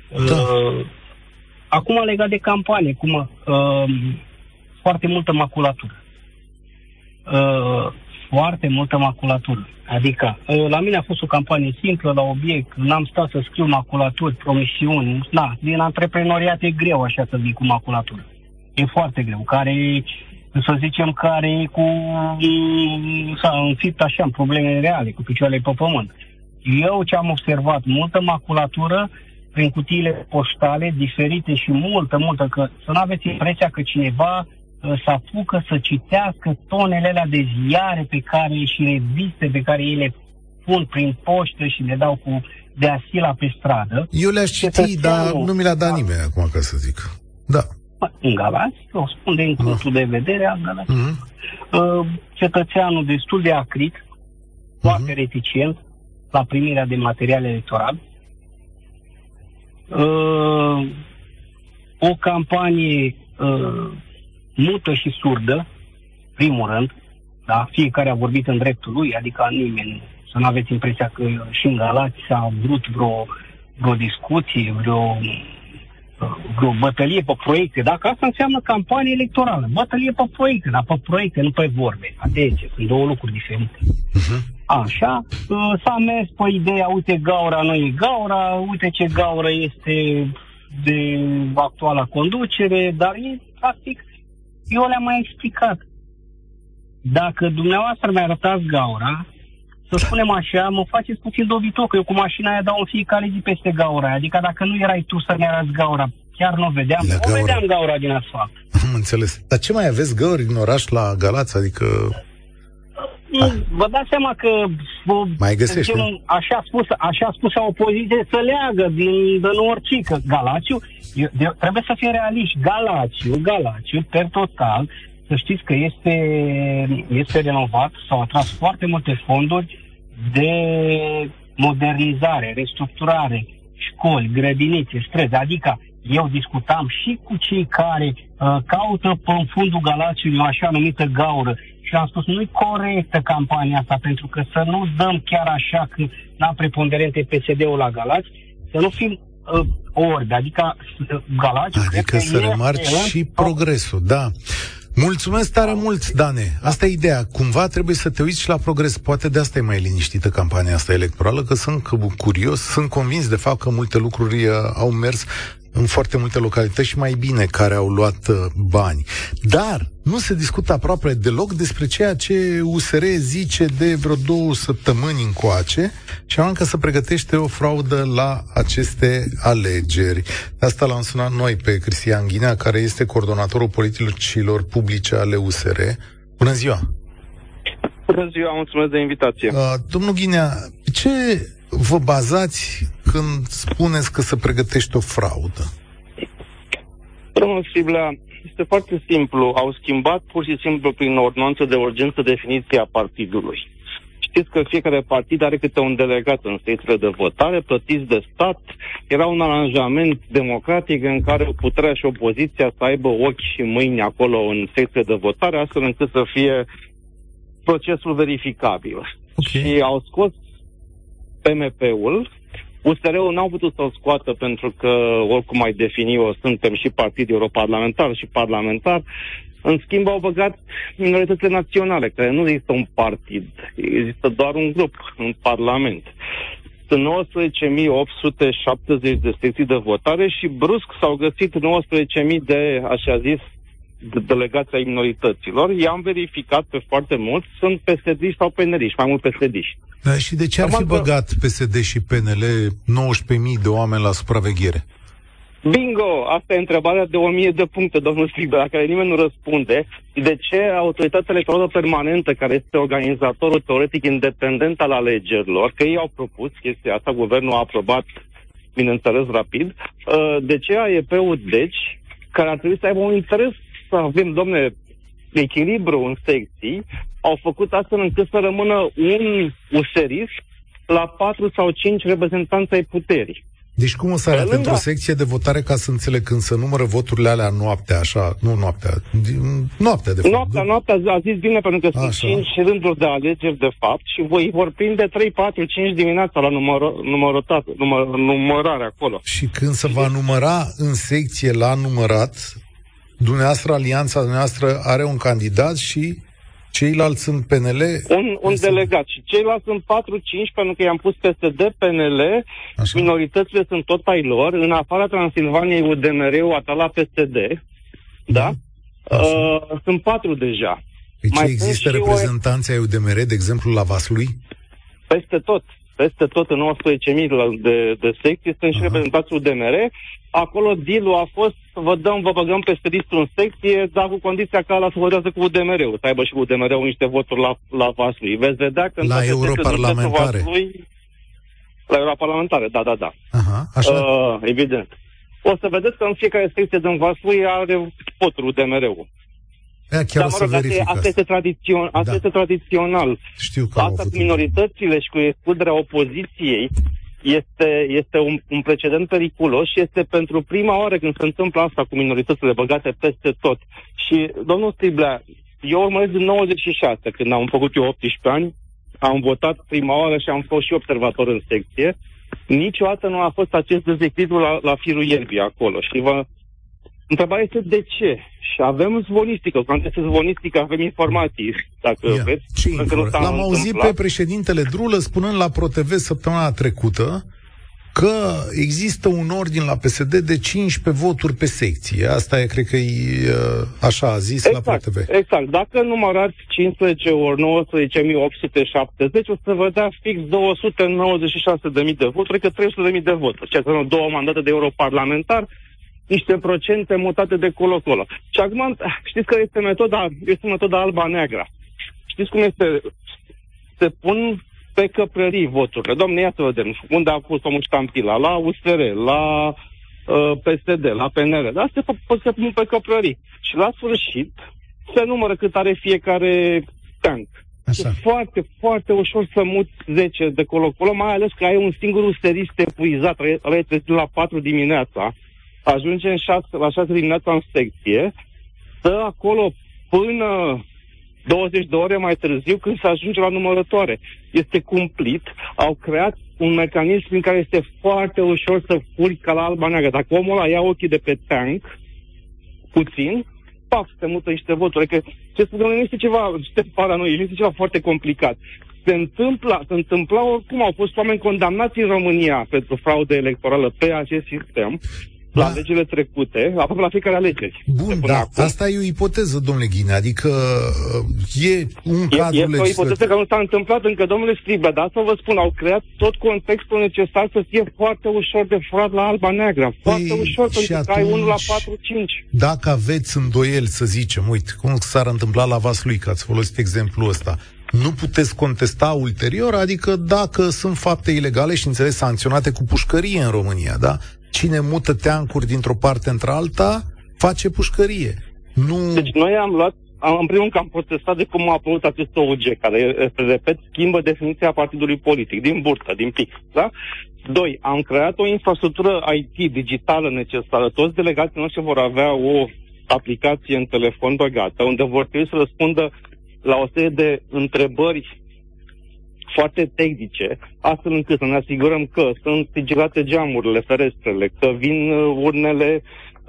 Acum, legat de campanie, foarte multă maculatură. Foarte multă maculatură. Adică, la mine a fost o campanie simplă, la obiect, n-am stat să scriu maculaturi, promisiuni, din antreprenoriat e greu, așa să zic, cu maculatură. E foarte greu, care s-a înfipt așa în probleme reale, cu picioarele pe pământ. Eu ce am observat, multă maculatură prin cutiile poștale diferite și multă, că să nu aveți impresia că cineva să apucă să citească tonele alea de ziare pe care și reviste pe care ei le pun prin poștă și le dau cu de asila pe stradă. Eu le-aș citi, dar nu mi le-a dat nimeni acum, ca să zic. Da. În Galați, o spun din punctul de vedere al Galați. Cetățeanul destul de acrit, foarte reticent la primirea de material electoral. O campanie mută și surdă, primul rând, da? Fiecare a vorbit în dreptul lui, adică nimeni, să nu aveți impresia că și în Galați s-a vrut vreo discuție, vreo bătălie pe proiecte. Dacă asta înseamnă campanie electorală, bătălie pe proiecte, dar pe proiecte, nu pe vorbe. Atenție, sunt două lucruri diferite. Așa, s-a mers pe ideea, uite, gaura nu e gaura, uite ce gaură este de actuala conducere, dar e, practic, eu le-am mai explicat. Dacă dumneavoastră mi-arătați gaura, să spunem așa, mă faceți puțin dobitor, că eu cu mașina aia dau în fiecare zi peste gaura aia. Adică dacă nu erai tu să-mi arăți gaura, chiar nu o vedeam. Nu vedeam gaura din asfalt. Am înțeles. Dar ce mai aveți găuri în oraș la Galați? Adică... Vă dați seama că mai găsește. Așa spus opoziție să leagă din Orcică. Galațiu, trebuie să fie realiști. Galațiu, per total, să știți că este renovat, s-au atras foarte multe fonduri de modernizare, restructurare, școli, grădinițe, străzi. Adică eu discutam și cu cei care caută în fundul Galațiului o așa numită gaură și am spus, nu-i corectă campania asta, pentru că să nu dăm chiar așa că n-am preponderente PSD-ul la Galați, să nu fim orbi, adică Galați... Adică să remarci și progresul, da. Mulțumesc tare mult, Dane. Asta e ideea. Cumva trebuie să te uiți și la progres. Poate de asta e mai liniștită campania asta electorală, că sunt curios, sunt convins de fapt că multe lucruri au mers în foarte multe localități și mai bine care au luat bani. Dar nu se discută aproape deloc despre ceea ce USR zice de vreo 2 săptămâni încoace, și anume că se pregătește o fraudă la aceste alegeri. De asta l-am sunat noi pe Cristian Ghinea, care este coordonatorul politicilor publice ale USR. Bună ziua! Bună ziua, mulțumesc de invitație. Domnul Ghinea, ce vă bazați când spuneți că se pregătește o fraudă? Domnul Striblea, este foarte simplu. Au schimbat pur și simplu prin ordonanță de urgență definiția partidului. Știți că fiecare partid are câte un delegat în secțiile de votare, plătiți de stat. Era un aranjament democratic în care puterea și opoziția să aibă ochi și mâini acolo în secțiile de votare, astfel încât să fie procesul verificabil. Okay. Și au scos PMP-ul. USR-ul n-au putut să-l scoată pentru că, oricum ai defini-o, suntem și partid europarlamentar și parlamentar. În schimb, au băgat minoritățile naționale, care nu există un partid, există doar un grup în Parlament. Sunt 19.870 de secții de votare și brusc s-au găsit 19.000 de, așa zis, delegații ai minorităților. I-am verificat pe foarte mulți, sunt PSD sau PNL-iști, mai mult PSD-iști. Da, și de ce ar fi băgat PSD și PNL 19.000 de oameni la supraveghere? Bingo! Asta e întrebarea de 1.000 de puncte, domnul Striblea, la care nimeni nu răspunde. De ce Autoritatea Electorală Permanentă, care este organizatorul teoretic independent al alegerilor, că ei au propus chestia asta, guvernul a aprobat, bineînțeles, rapid, de ce AEP-ul, deci, care ar trebui să aibă un interes să avem, domne, echilibru în secții, au făcut astfel încât să rămână un userist la 4 sau 5 reprezentanți ai puterii. Deci cum o să arate într-o secție de votare, ca să înțeleg, când se numără voturile alea noaptea, așa, nu noaptea, noaptea de fapt. Noaptea a zis bine, pentru că sunt 5 rânduri de alegeri de fapt și voi vor prinde 3, 4, 5 dimineața la numărare acolo. Și când se va număra în secție la numărat, dumneavoastră, alianța dumneavoastră are un candidat și ceilalți sunt PNL? Un delegat. Și ceilalți sunt 4-5, pentru că i-am pus PSD, PNL, așa. Minoritățile sunt tot ai lor, în afara Transilvaniei, UDMR-ul, Atala, PSD, da? Sunt 4 deja. Deci mai există reprezentanții ai UDMR, de exemplu, la Vaslui? Peste tot, în 19.000 de secții, sunt și reprezentanții UDMR. Acolo deal-ul a fost, vă băgăm PSD-istul în secție, dar cu condiția că ăla se votează cu UDMR-ul, să aibă și cu UDMR-ul niște voturi la Vaslui. Veți vedea că la europarlamentare. La europarlamentare, da. Aha, așa. Evident. O să vedeți că în fiecare secție din Vaslui are voturi UDMR-ul. Chiar asta este tradițional. Știu că asta cu minoritățile și cu excluderea opoziției este un precedent periculos și este pentru prima oară când se întâmplă asta cu minoritățile băgate peste tot. Și, domnul Striblea, eu urmăresc din 96, când am făcut eu 18 ani, am votat prima oară și am fost și observator în secție. Niciodată nu a fost acest dezechilibru la firul ierbii acolo. Și întrebarea este de ce? Și avem zvonistică. Când este zvonistică, avem informații, dacă vreți. L-am auzit pe președintele Drulă spunând la ProTV săptămâna trecută că există un ordin la PSD de 15 voturi pe secție. Asta e, cred că e așa a zis exact, la ProTV. Exact. Dacă numărați 15 ori 19.870, o să vă dea fix 296.000 de voturi, că 300.000 de voturi. Ceea ce 2 mandate de europarlamentar, niște procente mutate de colo-colo. Și acum, știți că este metoda alba-neagra. Știți cum este? Se pun pe căprării voturile. Doamne, ia să vedem unde a pus omul ștampila, la USR, la PSD, la PNL. Dar se pun pe căprării. Și la sfârșit se numără cât are fiecare tank. Așa. E foarte, foarte ușor să muți 10 de colo-colo, mai ales că ai un singur usterist epuizat, ăla trezit la 4 dimineața, ajunge la 6 dimineața în secție, stă acolo până 20 de ore mai târziu când se ajunge la numărătoare. Este cumplit. Au creat un mecanism prin care este foarte ușor să furi ca la alba neagră. Dacă omul ăla ia ochii de pe tank, puțin, paf, se mută niște voturi. Că, ce spune, nu este ceva, nu este ceva foarte complicat. Se întâmpla oricum, au fost oameni condamnați în România pentru fraudă electorală pe acest sistem, la alegerile trecute, aproape la fiecare alegeri. Bun, da, asta e o ipoteză, domnule Ghinea, adică e un cadru legislativ. E o ipoteză că nu s-a întâmplat încă, domnule Striblea, dar asta vă spun, au creat tot contextul necesar să fie foarte ușor de furat la alba-neagră. Foarte ușor, pentru că ai 1 la 4-5. Dacă aveți îndoieli, să zicem, uite, cum s-ar întâmpla la Vaslui, că ați folosit exemplul ăsta, nu puteți contesta ulterior, adică dacă sunt fapte ilegale și, înțeles, sancționate cu pușcărie în România, da? Cine mută teancuri dintr-o parte într-alta, face pușcărie. Nu... Deci noi în primul rând că am protestat de cum a apărut acest OUG, care, repet, schimbă definiția partidului politic, din burtă, din pix, da? 2. Am creat o infrastructură IT digitală necesară. Toți delegații noștri vor avea o aplicație în telefon băgată, unde vor trebui să răspundă la o serie de întrebări foarte tehnice, astfel încât să ne asigurăm că sunt sigilate geamurile, ferestrele, că vin urnele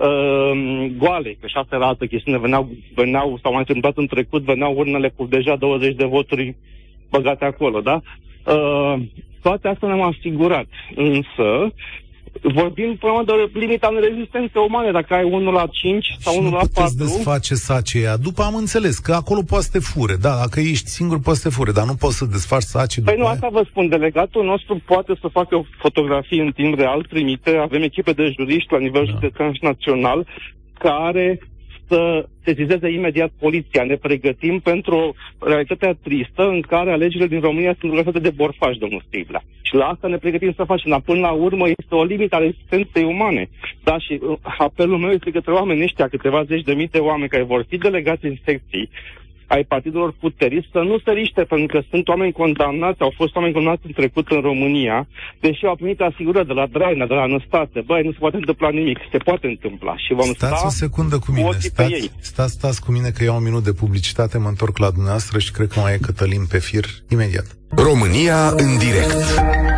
goale, că și asta era altă chestiune, veneau, sau mai întâmplat în trecut, veneau urnele cu deja 20 de voturi băgate acolo, da? Toate astea ne-am asigurat, însă vorbim până de limita în rezistență umane, dacă ai 1 la 5 sau 1 la 4. Și nu puteți desface sacii aia. După am înțeles că acolo poate să te fure. Da, dacă ești singur poate să te fure, dar nu poți să desfaci sacii după nu, asta vă spun. Delegatul nostru poate să facă o fotografie în timp real, trimite. Avem echipe de juriști la nivel județean și național care să sesizeze imediat poliția. Ne pregătim pentru realitatea tristă în care alegerile din România sunt lăsate de borfași, domnul Striblea. Și la asta ne pregătim să facem. Dar până la urmă este o limită a rezistenței umane. Da, și apelul meu este către oamenii ăștia, câteva zeci de mii de oameni care vor fi delegați în secții ai partidelor puterii, să nu se riște, pentru că sunt oameni condamnați, au fost oameni condamnați în trecut în România, deși au primit asigurări de la Dragnea, de la Năstase. Băi, nu se poate întâmpla nimic, se poate întâmpla. Și vom stați o secundă cu mine, stați cu mine că iau un minut de publicitate, mă întorc la dumneavoastră și cred că mai e Cătălin pe fir imediat. România în direct.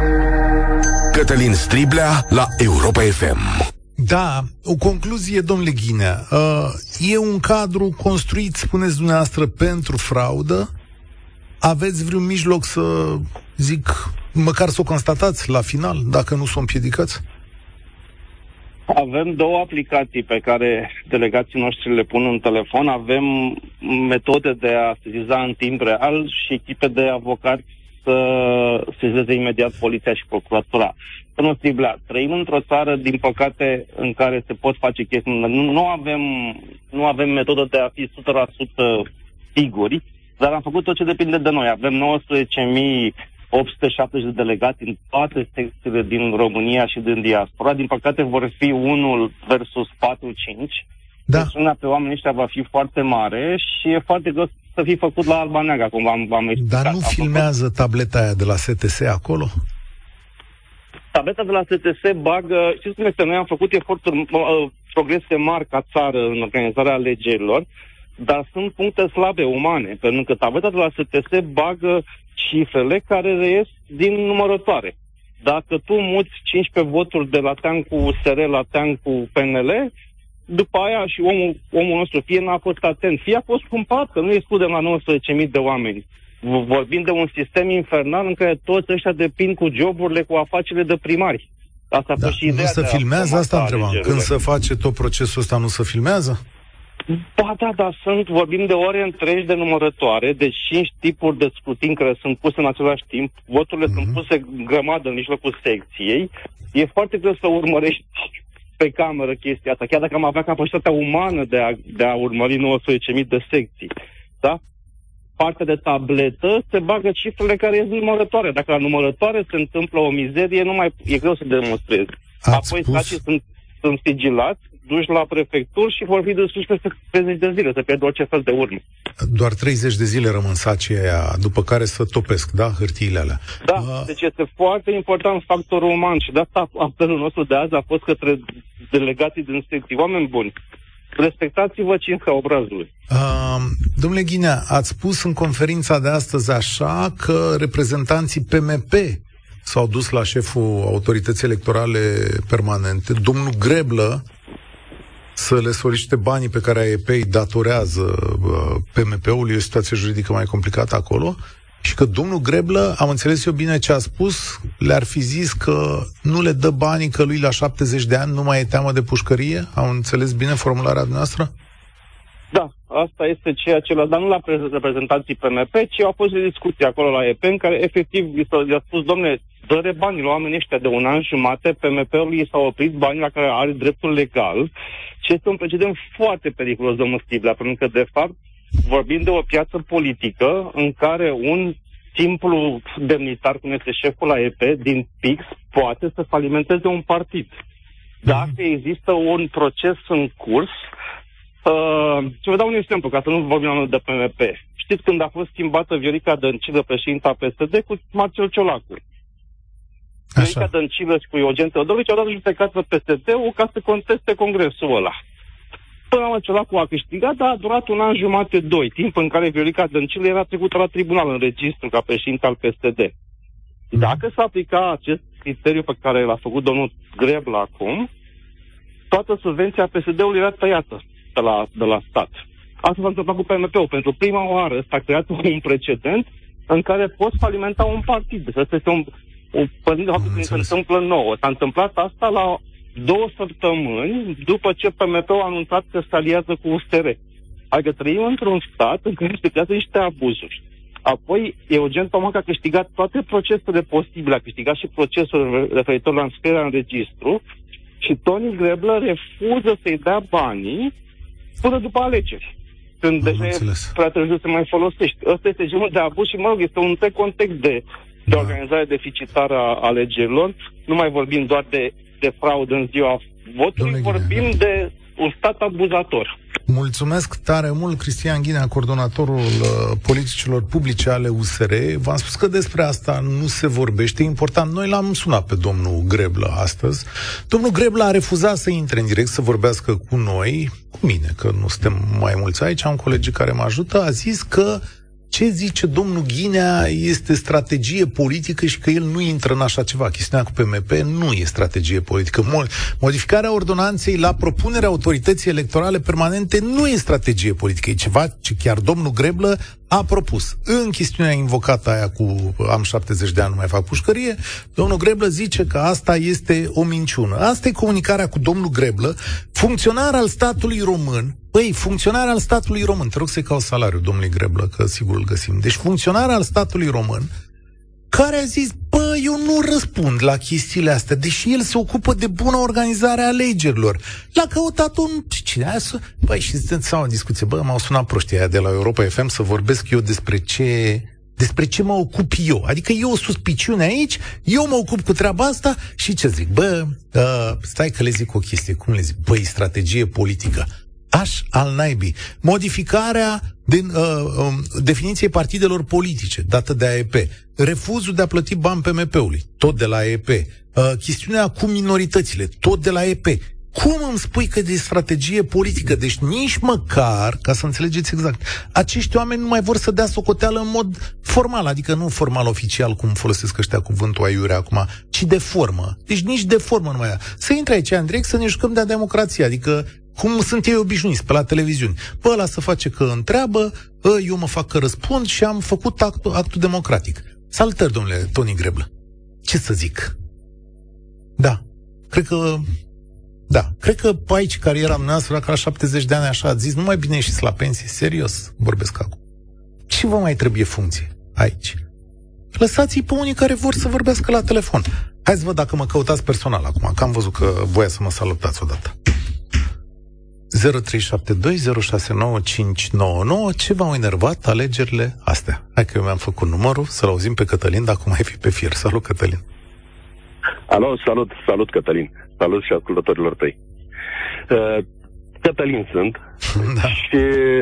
Cătălin Striblea la Europa FM. Da, o concluzie, domnule Ghinea. E un cadru construit, spuneți dumneavoastră, pentru fraudă. Aveți vreun mijloc să, zic, măcar să o constatați la final, dacă nu s-o împiedicați? Avem 2 aplicații pe care delegații noștri le pun în telefon. Avem metode de a sesiza în timp real și echipe de avocați să sesizeze imediat poliția și procuratura. Domnul Striblea, trăim într-o țară, din păcate, în care se pot face chestii. Nu avem metodă de a fi 100% siguri, dar am făcut tot ce depinde de noi. Avem 19.870 de delegați în toate secțiile din România și din diaspora. Din păcate vor fi 1 versus 4-5. Da. Presiunea pe oamenii ăștia va fi foarte mare și e foarte greu să fie făcut la alba neagră, cum v-am explicat. Dar nu filmează tableta aia de la STS acolo? Tableta de la STS bagă, știți cum este, noi am făcut eforturi, progrese mari ca țară în organizarea alegerilor, dar sunt puncte slabe umane, pentru că tableta de la STS bagă cifrele care reies din numărătoare. Dacă tu muți 15 voturi de la tean cu USR la tean cu PNL, după aia și omul nostru fie n-a fost atent, fie a fost cumpărat, că nu excludem la 19.000 de oameni. Vorbim de un sistem infernal în care toți ăștia depind cu joburile, cu afacerile de primari. Asta a fost și ideea. Nu se filmează? Asta întrebam. Când se face tot procesul ăsta, nu se filmează? Ba da, dar vorbim de ore întregi de numărătoare, de 5 tipuri de scrutin care sunt puse în același timp, voturile sunt puse grămadă în mijlocul secției, e foarte greu să urmărești pe cameră chestia asta, chiar dacă am avea capacitatea umană de a urmări 19.000 de secții, da? Partea de tabletă se bagă cifrele care ies în numărătoare. Dacă la numărătoare se întâmplă o mizerie, e greu să demonstrezi. Apoi sacii sunt sigilați, duși la prefecturi și vor fi deschiși peste 30 de zile, să pierd orice fel de urmă. Doar 30 de zile rămân sacii aia, după care să topesc, da, hârtiile alea. Da, deci este foarte important factorul uman și de asta apelul nostru de azi a fost către delegații din secții. Oameni buni, respectați-vă cinstea obrazului. Domnule Ghinea, ați spus în conferința de astăzi așa că reprezentanții PMP s-au dus la șeful Autorității Electorale Permanente, domnul Greblă, să le solicite banii pe care AEP îi datorează PMP-ului, e o situație juridică mai complicată acolo, și că domnul Greblă, am înțeles eu bine ce a spus, le-ar fi zis că nu le dă banii, că lui la 70 de ani nu mai e teamă de pușcărie? Am înțeles bine formularea noastră? Da, asta este ceea ce dar nu la reprezentanții PMP, ci au fost discuții acolo la EP, în care efectiv i-a spus, domne, dă-le banii la oamenii ăștia de un an jumate, PMP-ul i s-au oprit banii la care are dreptul legal, ce este un precedent foarte periculos, domnul Stiblea, pentru că, de fapt, vorbim de o piață politică în care un simplu demnitar, cum este șeful AEP, din PIX, poate să falimenteze un partid. Dacă există un proces în curs, să vă dau un exemplu, ca să nu vorbim de PMP. Știți când a fost schimbată Viorica Dăncilă, președinta PSD, cu Marcel Ciolacu. Viorica Dăncilă și cu Eugen Teodorovici au dat judecat pe PSD-ul ca să conteste congresul ăla. Până la urmă Ciolacu a câștigat, dar a durat un an jumate, 2, timp în care Viorica Dăncilă era trecută la tribunal în registru ca președinte al PSD. Dacă s-a aplica acest criteriu pe care l-a făcut domnul Greblă acum, toată subvenția PSD-ului era tăiată de la stat. Asta s-a întâmplat cu PMP-ul. Pentru prima oară s-a creat un precedent în care poți falimenta un partid. Deci asta este un părinte de faptul că se întâmplă nouă. S-a întâmplat asta la 2 săptămâni după ce PMP-ul a anunțat că se aliază cu USR. Adică trăim într-un stat în care se creează niște abuzuri. Apoi Eugen Tomac a câștigat toate procesele posibile, a câștigat și procesul referitor la înscrierea în registru și Toni Greblă refuză să-i dea banii până după alegeri, când deja e prea târziu să mai folosești. Ăsta este genul de abuz și, este un context de organizare deficitară a alegerilor. Nu mai vorbim doar de fraudă în ziua votului, vorbim de un stat abuzator. Mulțumesc tare mult, Cristian Ghinea, coordonatorul politicilor publice ale USR. V-am spus că despre asta nu se vorbește. E important. Noi l-am sunat pe domnul Greblă astăzi. Domnul Greblă a refuzat să intre în direct, să vorbească cu noi, cu mine, că nu suntem mai mulți aici, am colegii care mă ajută. A zis că ce zice domnul Ghinea este strategie politică și că el nu intră în așa ceva. Chestiunea cu PMP nu e strategie politică. Modificarea ordonanței la propunerea Autorității Electorale Permanente nu e strategie politică. E ceva ce chiar domnul Greblă a propus. În chestiunea invocată aia cu am 70 de ani, nu mai fac pușcărie, domnul Greblă zice că asta este o minciună. Asta e comunicarea cu domnul Greblă, funcționar al statului român. Funcționar al statului român, te rog să-i caut salariul domnului Greblă, că sigur îl găsim. Deci funcționar al statului român, care a zis, eu nu răspund la chestiile astea, deși el se ocupă de bună organizare a alegerilor. L-a căutat un... și stăm o discuție, m-au sunat proștii aia de la Europa FM să vorbesc eu despre ce mă ocup eu. Adică eu o suspiciune aici, eu mă ocup cu treaba asta și ce zic? Stai că le zic o chestie, cum le zic? Strategie politică. Al naibii. Modificarea definiției partidelor politice, dată de AEP. Refuzul de a plăti bani PMP-ului, tot de la AEP. Chestiunea cu minoritățile, tot de la AEP. Cum îmi spui că de strategie politică? Deci nici măcar, ca să înțelegeți exact, acești oameni nu mai vor să dea socoteală în mod formal, adică nu formal oficial, cum folosesc ăștia cuvântul aiurea acum, ci de formă. Deci nici de formă nu mai ia. Să intre aici în direct să ne jucăm de-a democrație, adică cum sunt ei obișnuiți pe la televiziuni. Ăla să face că întreabă, eu mă fac că răspund și am făcut actul democratic. Salutări, domnule Toni Greblă. Ce să zic? Da. Cred că aici cariera noastră, dacă la 70 de ani așa ați zis, nu mai bine ieșiți la pensie, serios, vorbesc acum. Ce vă mai trebuie funcție aici? Lăsați-i pe unii care vor să vorbească la telefon. Hai să văd dacă mă căutați personal acum, că am văzut că voia să mă salutați odată. 0372069599. Ce v-au enervat alegerile astea? Hai că eu mi-am făcut numărul, să-l auzim pe Cătălin, dacă mai fi pe fir. Salut, Cătălin. Alo, salut, Cătălin. Salut și ascultătorilor tăi. Cătălin sunt. Da. Și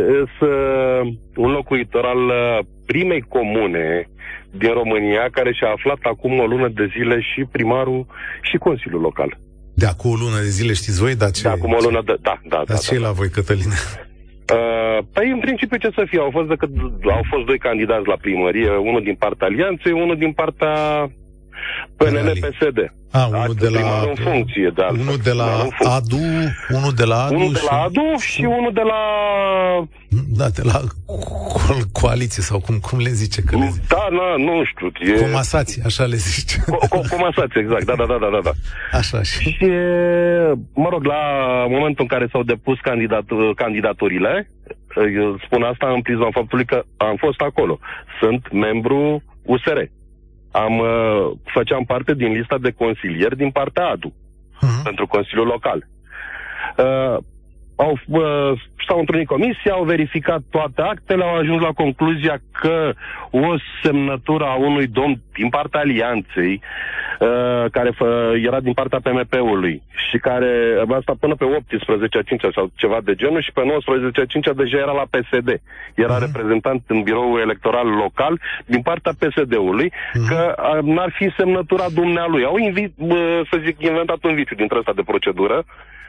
un locuitor al primei comune din România, care și-a aflat acum o lună de zile și primarul și Consiliul Local. De acum o lună de zile, știți voi? De acum o lună de... Da. ce e la voi, Cătăline? Păi, în principiu, ce să fie? Au fost doi candidați la primărie, unul din partea Alianței, unul din partea PNL-PSD. Unul de la... în funcție, da. Unul de la ADU, unul de la ADU și unul de la... Da, de la coaliție, sau cum le zice? Că le zice? Da, nu știu. Comasație, așa le zice. Comasație, exact, da. Așa și... mă rog, la momentul în care s-au depus candidaturile, eu spun asta în prisma faptului că am fost acolo. Sunt membru USR. Făceam parte din lista de consilieri din partea ADU, pentru Consiliul Local. S-au întrunit comisia, au verificat toate actele, au ajuns la concluzia că o semnătură a unui domn din partea Alianței, care era din partea PMP-ului și care asta până pe 18-a sau ceva de genul, și pe 19-a deja era la PSD. Era reprezentant în biroul electoral local din partea PSD-ului, că n-ar fi semnătura dumnealui. Au inventat un viciu dintre ăsta de procedură,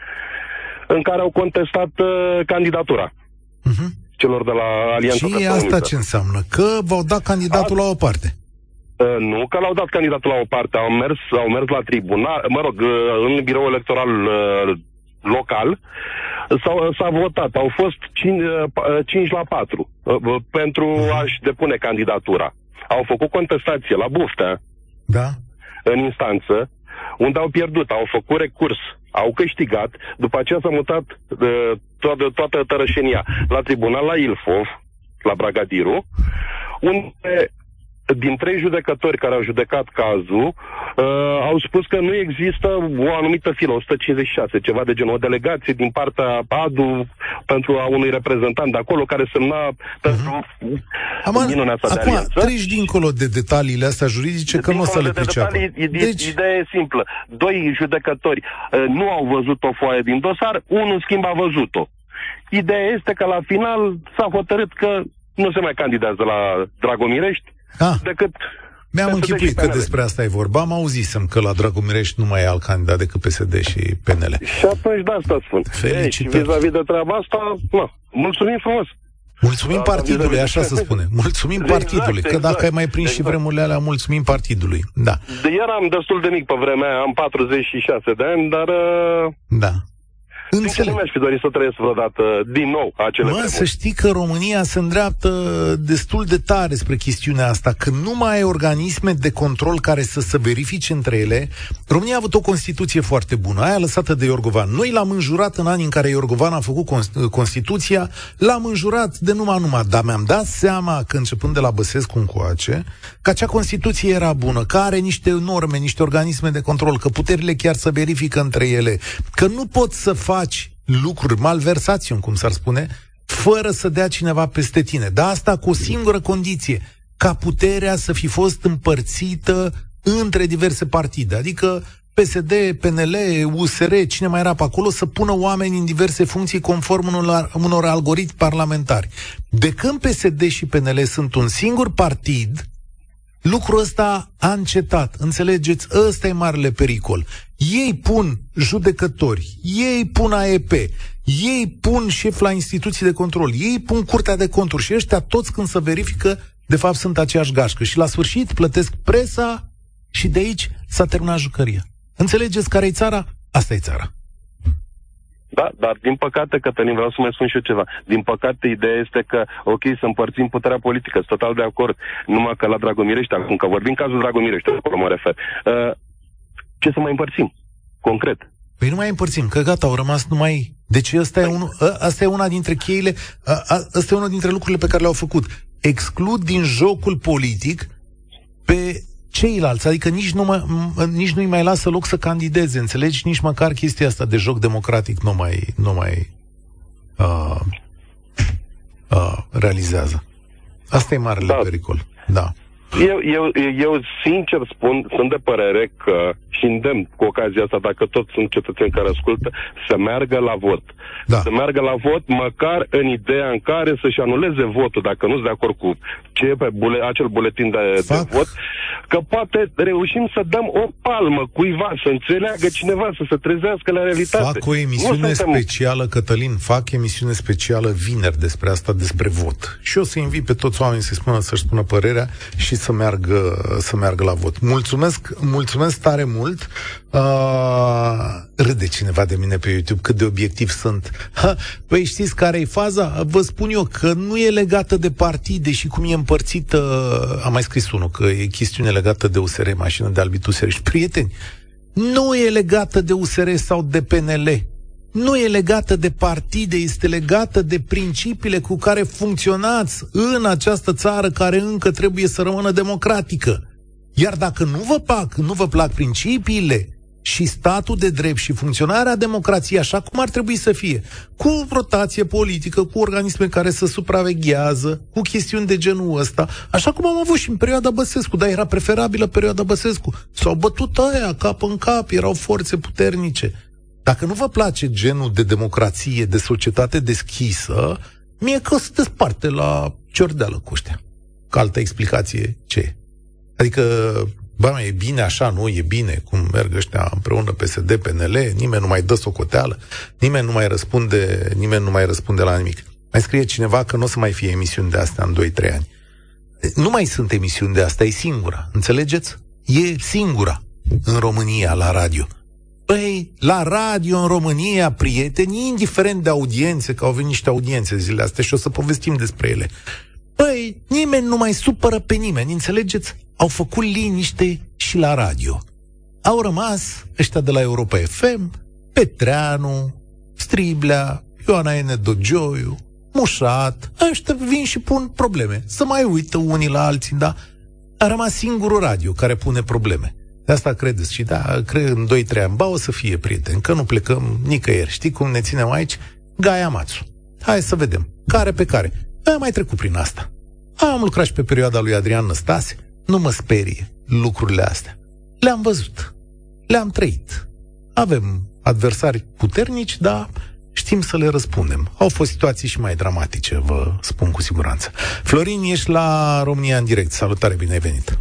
în care au contestat candidatura celor de la Alianța. Și asta ce înseamnă? Că v-au dat candidatul la o parte? Nu că l-au dat candidatul la o parte, au mers la tribunal, în biroul electoral local, s-a votat, au fost 5-4 pentru a-și depune candidatura. Au făcut contestație la Buftea, în instanță, unde au pierdut, au făcut recurs, au câștigat, după aceea s-a mutat toată tărășenia la tribunal la Ilfov, la Bragadiru, unde din 3 judecători care au judecat cazul, au spus că nu există o anumită filă, 156, ceva de genul, o delegație din partea ADU pentru a unui reprezentant de acolo care semna pentru minunea asta de alianță. Acum, treci dincolo de detaliile astea juridice, că nu o să le priceapă. Ideea e simplă. 2 judecători nu au văzut o foaie din dosar, unul schimb a văzut-o. Ideea este că la final s-a hotărât că nu se mai candidează la Dragomirești, decât... Mi-am închipuit că despre asta e vorba. Auzisem că la Dragomirești nu mai e alt candidat decât PSD și PNL. Și atunci de asta spun. Felicitări. Vis-a-vis de treaba asta, mulțumim frumos. Mulțumim partidului, așa se spune. Mulțumim partidului, că dacă ai mai prins și vremurile alea, mulțumim partidului. Da. Eram destul de mic pe vremea aia, am 46 de ani, dar... Da. Înțeleg. Nu mi-aș fi dorit să trăiesc vreodată din nou acele vremuri. Să știi că România se îndreaptă destul de tare spre chestiunea asta, că nu mai ai organisme de control care să se verifice între ele. România a avut o Constituție foarte bună, aia lăsată de Iorgovan. Noi l-am înjurat în anii în care Iorgovan a făcut Constituția, l-am înjurat de numai, dar mi-am dat seama că începând de la Băsescu încoace, că acea Constituție era bună, că are niște norme, niște organisme de control, că puterile chiar să verifică între ele, că nu poți să faci lucruri, malversațiuni, cum s-ar spune, fără să dea cineva peste tine. Dar asta cu o singură condiție, ca puterea să fi fost împărțită între diverse partide, adică PSD, PNL, USR, cine mai era pe acolo, să pună oameni în diverse funcții conform unor algoritmi parlamentari. De când PSD și PNL sunt un singur partid, lucrul ăsta a încetat. Înțelegeți? Ăsta e marele pericol. Ei pun judecători, ei pun AEP, ei pun șef la instituții de control, ei pun Curtea de Conturi și ăștia toți când se verifică, de fapt sunt aceeași gașcă. Și la sfârșit plătesc presa și de aici s-a terminat jucăria. Înțelegeți care e țara? Asta e țara. Da, dar din păcate, Cătălin, vreau să mai spun și eu ceva. Din păcate, ideea este că, ok, să împărțim puterea politică, sunt total de acord, numai că la Dragomirești, acum că vorbim cazul Dragomirești, acolo mă refer, ce să mai împărțim? concret. Păi nu mai împărțim, că gata, au rămas numai... Deci asta e una dintre cheile, asta e unul dintre lucrurile pe care le-au făcut. Exclud din jocul politic pe ceilalți, adică nici nu-i mai lasă loc să candideze, înțelegi? Nici măcar chestia asta de joc democratic nu mai realizează. Asta e marele pericol. Da. Eu sincer spun, sunt de părere că și îndemn cu ocazia asta, dacă tot sunt cetățeni care ascultă, să meargă la vot. Da. Să meargă la vot măcar în ideea în care să-și anuleze votul, dacă nu sunt de acord cu ce e pe acel buletin de vot, că poate reușim să dăm o palmă cuiva, să înțeleagă cineva, să se trezească la realitate. Fac o emisiune specială, Cătălin, emisiune specială vineri despre asta, despre vot. Și o să invit pe toți oamenii să-și spună părerea și să meargă la vot. Mulțumesc tare mult. Râde cineva de mine pe YouTube cât de obiectiv sunt. Păi știți care e faza? Vă spun eu că nu e legată de partide și cum e împărțită. Am mai scris unul că e chestiune legată de USR, mașină de albituseriști. Prieteni, nu e legată de USR sau de PNL. Nu e legată de partide, este legată de principiile cu care funcționați în această țară care încă trebuie să rămână democratică. Iar dacă nu vă plac principiile și statul de drept și funcționarea democrației așa cum ar trebui să fie, cu rotație politică, cu organisme care să supraveghează, cu chestiuni de genul ăsta, așa cum am avut și în perioada Băsescu, dar era preferabilă perioada Băsescu. S-au bătut ăia cap în cap, erau forțe puternice. Dacă nu vă place genul de democrație, de societate deschisă, mie că o să desparte la ciordeală cu ăștia. Că altă explicație ce e? Adică, e bine așa, nu? E bine cum merg ăștia împreună PSD, PNL, nimeni nu mai dă socoteală, nimeni nu mai răspunde la nimic. Mai scrie cineva că nu o să mai fie emisiuni de astea în 2-3 ani. Nu mai sunt emisiuni de astea, e singura, înțelegeți? E singura în România la radio. Păi, la radio în România, prieteni, indiferent de audiențe, că au venit niște audiențe zilele astea și o să povestim despre ele. Păi, nimeni nu mai supără pe nimeni, înțelegeți? Au făcut liniște și la radio. Au rămas ăștia de la Europa FM, Petreanu, Striblea, Ioana N. Dogioiu, Mușat, ăștia vin și pun probleme. Să mai uită unii la alții, da? A rămas singurul radio care pune probleme. De asta credeți și cred în 2-3 ani, o să fie, prieteni, că nu plecăm nicăieri. Știi cum ne ținem aici? Gaia Mațu. Hai să vedem. Care pe care? Am mai trecut prin asta. Am lucrat și pe perioada lui Adrian Năstase. Nu mă sperie lucrurile astea. Le-am văzut. Le-am trăit. Avem adversari puternici, dar știm să le răspundem. Au fost situații și mai dramatice, vă spun cu siguranță. Florin, ești la România în direct. Salutare, bine ai venit.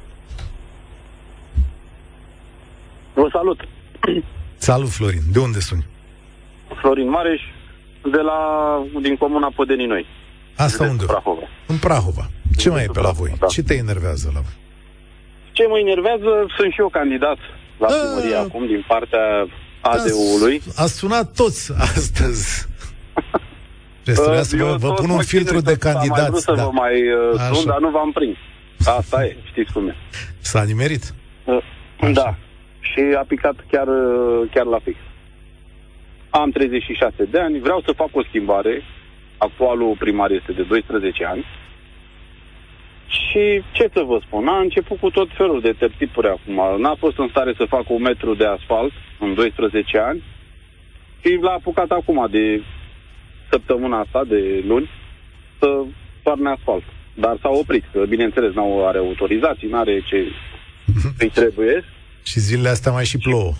Vă salut. Salut, Florin. De unde suni? Florin Mareș, din comuna Pădenii Noi. Asta unde? Prahova. În Prahova. Ce mai e pe la voi? Da. Ce te enervează la voi? Ce mă enervează? Sunt și eu candidat la primărie acum, din partea ADU-ului. A sunat toți astăzi. Trebuie să vă pun un filtru de candidați. Am mai vrut să vă mai sun, dar nu v-am prins. Asta e, știți cum e. S-a nimerit? Da. Și a picat chiar la fix. Am 36 de ani, vreau să fac o schimbare. Actualul primar este de 12 ani. Și ce să vă spun, a început cu tot felul de tertipuri acum. N-a fost în stare să facă 1 metru de asfalt în 12 ani și l-a apucat acum de săptămâna asta, de luni, să toarne asfalt. Dar s-a oprit, că bineînțeles nu are autorizații, nu are ce îi trebuie. Și zilele astea mai și plouă.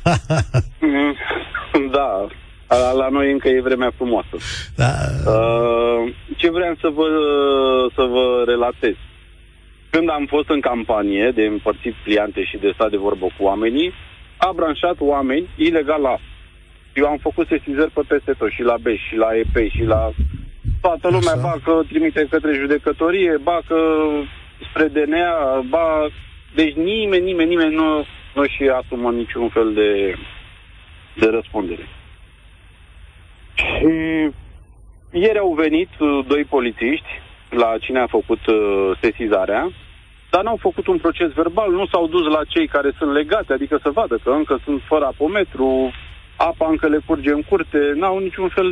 Da, la noi încă e vremea frumoasă. Da. Ce vreau să vă relatez? Când am fost în campanie de împărțit pliante și de stat de vorbă cu oamenii, a branșat oameni ilegal la... Eu am făcut sesizări pe peste tot, și la BEș, și la EP, și la... Toată lumea, ba că trimite către judecătorie, ba că spre DNA, ba... Deci nimeni nu și asumă niciun fel de răspundere. Și ieri au venit 2 polițiști la cine a făcut sesizarea dar n-au făcut un proces verbal, nu s-au dus la cei care sunt legați, adică să vadă că încă sunt fără apometru, apa încă le curge în curte, n-au niciun fel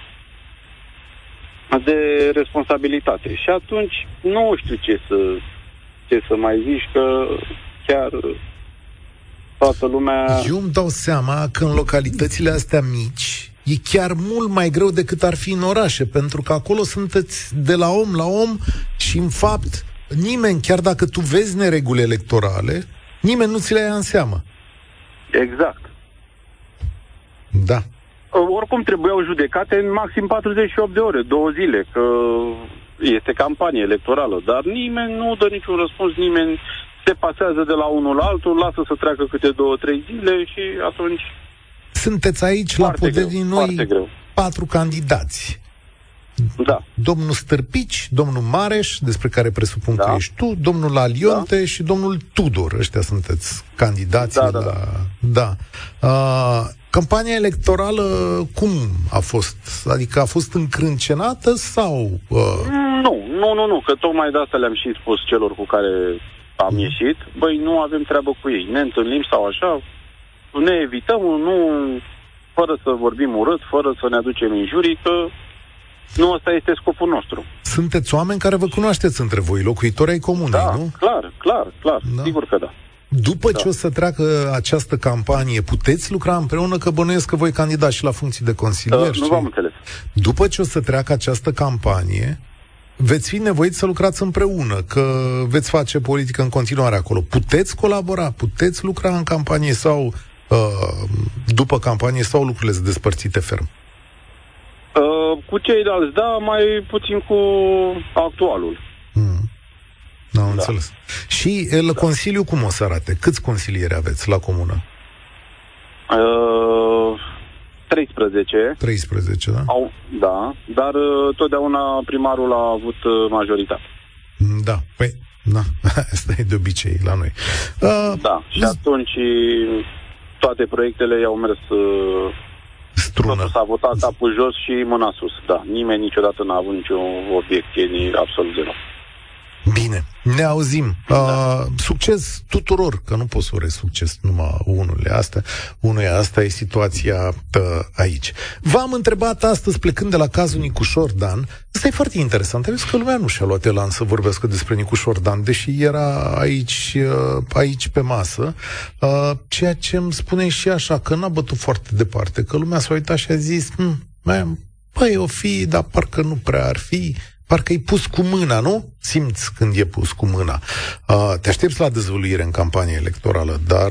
de responsabilitate. Și atunci nu știu ce să mai zici, că chiar toată lumea... Eu îmi dau seama că în localitățile astea mici e chiar mult mai greu decât ar fi în orașe, pentru că acolo sunteți de la om la om și, în fapt, nimeni, chiar dacă tu vezi nereguli electorale, nimeni nu ți le ia în seamă. Exact. Da. Oricum trebuiau judecate în maxim 48 de ore, 2 zile, că este campanie electorală, dar nimeni nu dă niciun răspuns, nimeni se pasează de la unul la altul, lasă să treacă câte 2-3 zile și atunci... Sunteți aici la Poderii Noi 4 candidați. Da. Domnul Stârpici, domnul Mareș, despre care presupun că ești tu, domnul Alionte și domnul Tudor. Ăștia sunteți candidații la... Campania electorală cum a fost? Adică a fost încrâncenată sau... Nu, că tocmai de asta le-am și spus celor cu care am ieșit. Băi, nu avem treabă cu ei. Ne întâlnim sau așa, ne evităm, fără să vorbim urât, fără să ne aducem injurii, că nu ăsta este scopul nostru. Sunteți oameni care vă cunoașteți între voi, locuitori ai comunei, nu? Clar, da. Sigur că da. După ce o să treacă această campanie, puteți lucra împreună, că bănuiesc că voi candida și la funcții de consilier? Nu v-am înțeles. După ce o să treacă această campanie, veți fi nevoiți să lucrați împreună, că veți face politică în continuare acolo. Puteți colabora, puteți lucra în campanie sau după campanie, sau lucrurile sunt despărțite ferm? Cu ceilalți, da, mai puțin cu actualul. N-am înțeles. Și la Consiliu cum o să arate? Câți consilieri aveți la comună? 13. 13, da? Da, dar totdeauna primarul a avut majoritate. Da, păi, na, asta e de obicei la noi. Da, și atunci toate proiectele i-au mers strună. Totul s-a votat capul jos și mâna sus, da. Nimeni niciodată n-a avut nicio obiecție, absolut zero. Bine, ne auzim. Succes tuturor, că nu pot să urez succes numai unuia. Asta e situația aici. V-am întrebat astăzi, plecând de la cazul Nicușor Dan, asta e foarte interesant. Am văzut că lumea nu și-a luat elan să vorbească despre Nicușor Dan, deși era aici pe masă, ceea ce îmi spune și așa, că n-a bătut foarte departe, că lumea s-a uitat și a zis, o fi, dar parcă nu prea ar fi. Parcă-i pus cu mâna, nu? Simți când e pus cu mâna. Te aștepți la dezvăluire în campanie electorală, dar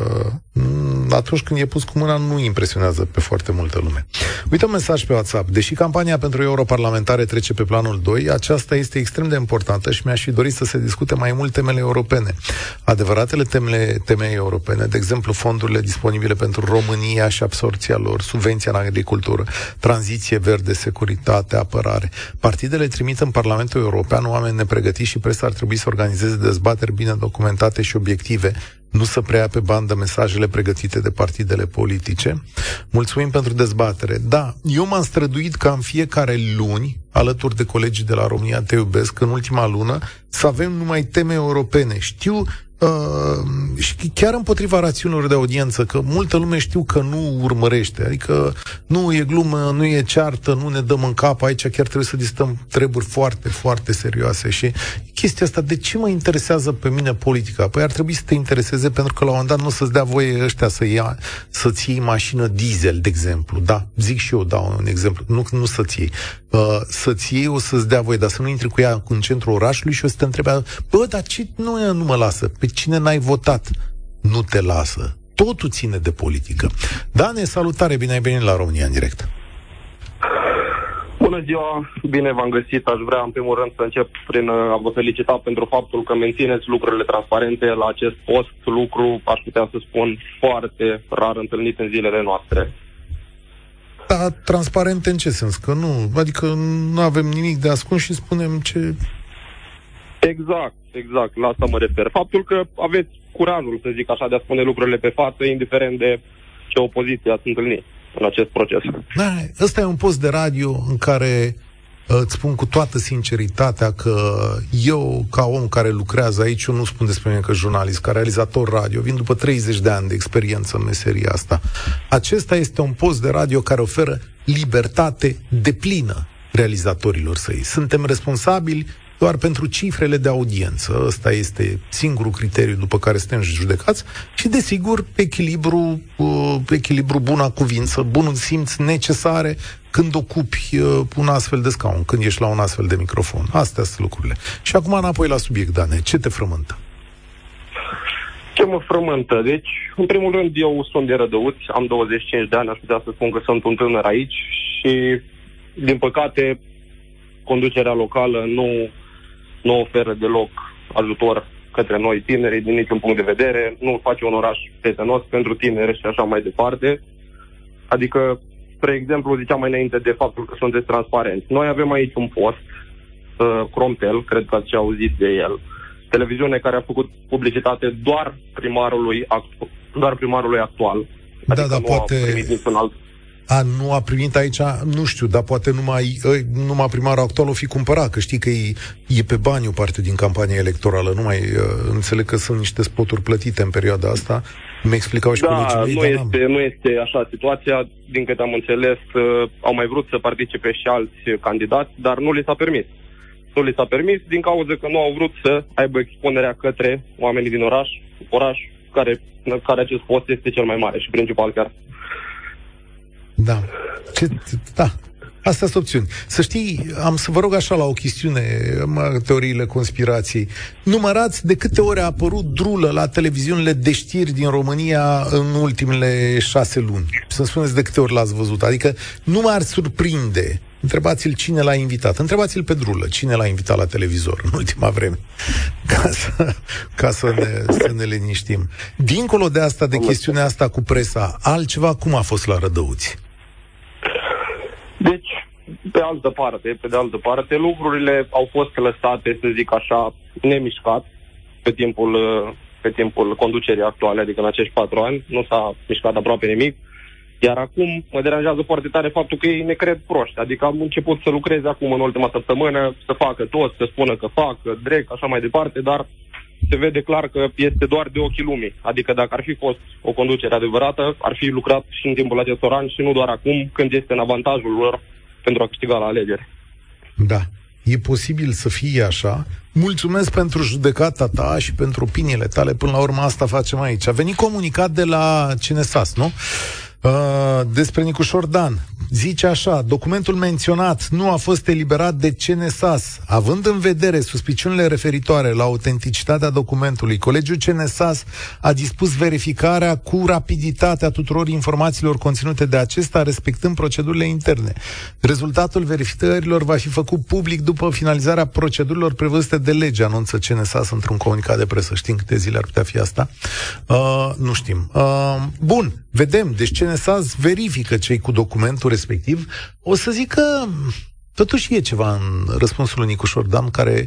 atunci când e pus cu mâna nu impresionează pe foarte multă lume. Uite un mesaj pe WhatsApp. Deși campania pentru europarlamentare trece pe planul 2, aceasta este extrem de importantă și mi-aș fi dorit să se discute mai mult temele europene. Adevăratele teme europene, de exemplu fondurile disponibile pentru România și absorpția lor, subvenția în agricultură, tranziție verde, securitate, apărare. Partidele trimit în Parlamentul European oameni nepregătiți și presa ar trebui să organizeze dezbateri bine documentate și obiective, nu să preia pe bandă mesajele pregătite de partidele politice. Mulțumim pentru dezbatere. Da, eu m-am străduit ca în fiecare luni, alături de colegii de la România Te Iubesc, în ultima lună, să avem numai teme europene. Știu și chiar împotriva rațiunilor de audiență, că multă lume știu că nu urmărește, adică nu e glumă, nu e ceartă, nu ne dăm în cap, aici chiar trebuie să discutăm treburi foarte, foarte serioase și chestia asta, de ce mă interesează pe mine politica? Păi ar trebui să te intereseze pentru că la un moment dat nu o să-ți dea voie ăștia să-ți iei mașină diesel, de exemplu, da, zic și eu, dau un exemplu, nu să-ți iei, să-ți iei o să-ți dea voie, dar să nu intri cu ea în centrul orașului și o să te întrebe, dar ce nu mă lasă? Pe cine n-ai votat? Nu te lasă. Totul ține de politică. Dane, salutare, bine ai venit la România în direct. Bună ziua, bine v-am găsit. Aș vrea în primul rând să încep prin a vă felicita pentru faptul că mențineți lucrurile transparente la acest post, lucru, aș putea să spun, foarte rar întâlnit în zilele noastre. Da, transparente în ce sens? Că nu, adică nu avem nimic de ascuns și spunem ce... Exact, la asta mă refer. Faptul că aveți curajul, să zic așa, de a spune lucrurile pe față, indiferent de ce opoziție ați întâlnit în acest proces. Da, ăsta e un post de radio în care îți spun cu toată sinceritatea că eu, ca om care lucrează aici, eu nu spun despre mine că jurnalist, ca realizator radio, vin după 30 de ani de experiență în meseria asta. Acesta este un post de radio care oferă libertate deplină realizatorilor săi. Suntem responsabili doar pentru cifrele de audiență. Ăsta este singurul criteriu după care suntem judecați și, desigur, echilibru, buna cuvință, bunul simț necesare când ocupi un astfel de scaun, când ești la un astfel de microfon. Astea sunt lucrurile. Și acum înapoi la subiect, Dane. Ce te frământă? Ce mă frământă? Deci, în primul rând, eu sunt de Rădăuți, am 25 de ani, aș putea să spun că sunt un tânăr aici și, din păcate, conducerea locală nu oferă deloc ajutor către noi tineri din niciun punct de vedere, nu face un oraș prietenos pentru tineri și așa mai departe. Adică, spre exemplu, ziceam mai înainte de faptul că sunteți transparenți. Noi avem aici un post, Cromtel, cred că ați auzit de el, televiziune care a făcut publicitate doar primarului actual. Adică da, nu poate... a primit niciun alt. Nu a primit aici, nu știu, dar poate numai primarul actual o fi cumpărat, că știi că e pe bani o parte din campania electorală, nu mai înțeleg că sunt niște spoturi plătite în perioada asta. Mi explicau și colegii mei. Nu este așa situația, din câte am înțeles, au mai vrut să participe și alți candidați, dar nu li s-a permis. Nu li s-a permis din cauza că nu au vrut să aibă expunerea către oamenii din oraș care acest post este cel mai mare și principal chiar. Da. Astea sunt opțiuni. Să știi, am să vă rog așa la o chestiune, teoriile conspirației. Numărați de câte ori a apărut Drulă la televiziunile de știri din România în ultimele 6 luni. Să-mi spuneți de câte ori l-ați văzut. Adică nu m-ar surprinde. Întrebați-l cine l-a invitat. Întrebați-l pe Drulă cine l-a invitat la televizor în ultima vreme. Ca să ne liniștim. Dincolo de asta, de chestiunea asta cu presa, altceva cum a fost la Rădăuți? Deci, pe de altă parte, lucrurile au fost lăsate, să zic așa, nemișcat pe timpul conducerii actuale, adică în acești 4 ani, nu s-a mișcat aproape nimic. Iar acum mă deranjează foarte tare faptul că ei ne cred proști. Adică am început să lucrez acum în ultima săptămână, să facă tot, să spună că fac, drec, așa mai departe, dar se vede clar că este doar de ochii lumii. Adică dacă ar fi fost o conducere adevărată, ar fi lucrat și în timpul acestor ani și nu doar acum, când este în avantajul lor pentru a câștiga la alegeri. Da, e posibil să fie așa. Mulțumesc pentru judecata ta și pentru opiniile tale. Până la urmă asta facem aici. A venit comunicat de la CNSAS, nu? Despre Nicușor Dan. Zice așa: documentul menționat nu a fost eliberat de CNSAS. Având în vedere suspiciunile referitoare la autenticitatea documentului, Colegiul CNSAS a dispus verificarea cu rapiditate a tuturor informațiilor conținute de acesta, respectând procedurile interne. Rezultatul verificărilor va fi făcut public după finalizarea procedurilor prevăzute de lege, anunță CNSAS într-un comunicat de presă. Știm câte zile ar putea fi asta? Nu știm. Bun, vedem. Deci CNSAS verifică cei cu documentul respectiv. O să zic că totuși e ceva în răspunsul lui Nicușor Dan care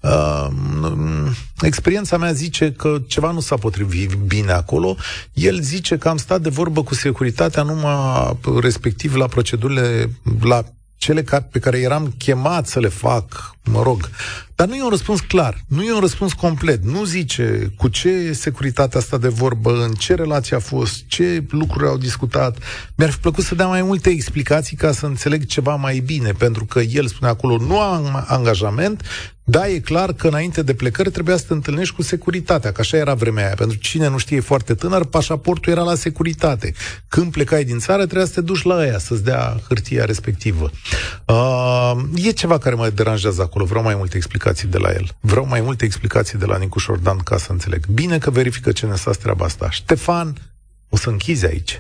experiența mea zice că ceva nu s-a potrivit bine acolo. El zice că am stat de vorbă cu securitatea numai respectiv la procedurile, la cele pe care eram chemat să le fac, mă rog. Dar nu e un răspuns clar, nu e un răspuns complet. Nu zice cu ce securitatea asta de vorbă, în ce relație a fost, ce lucruri au discutat. Mi-ar fi plăcut să dea mai multe explicații ca să înțeleg ceva mai bine, pentru că el spune acolo nu am angajament, da, e clar că înainte de plecări trebuia să te întâlnești cu securitatea, că așa era vremea aia. Pentru cine nu știe, foarte tânăr, pașaportul era la securitate. Când plecai din țară, trebuia să te duci la aia, să-ți dea hârtia respectivă. E ceva care mă deranjează acolo, vreau mai multe explicații de la el. Vreau mai multe explicații de la Nicușor Dan ca să înțeleg. Bine că verifică CNSAS treaba asta. Ștefan, o să închizi aici.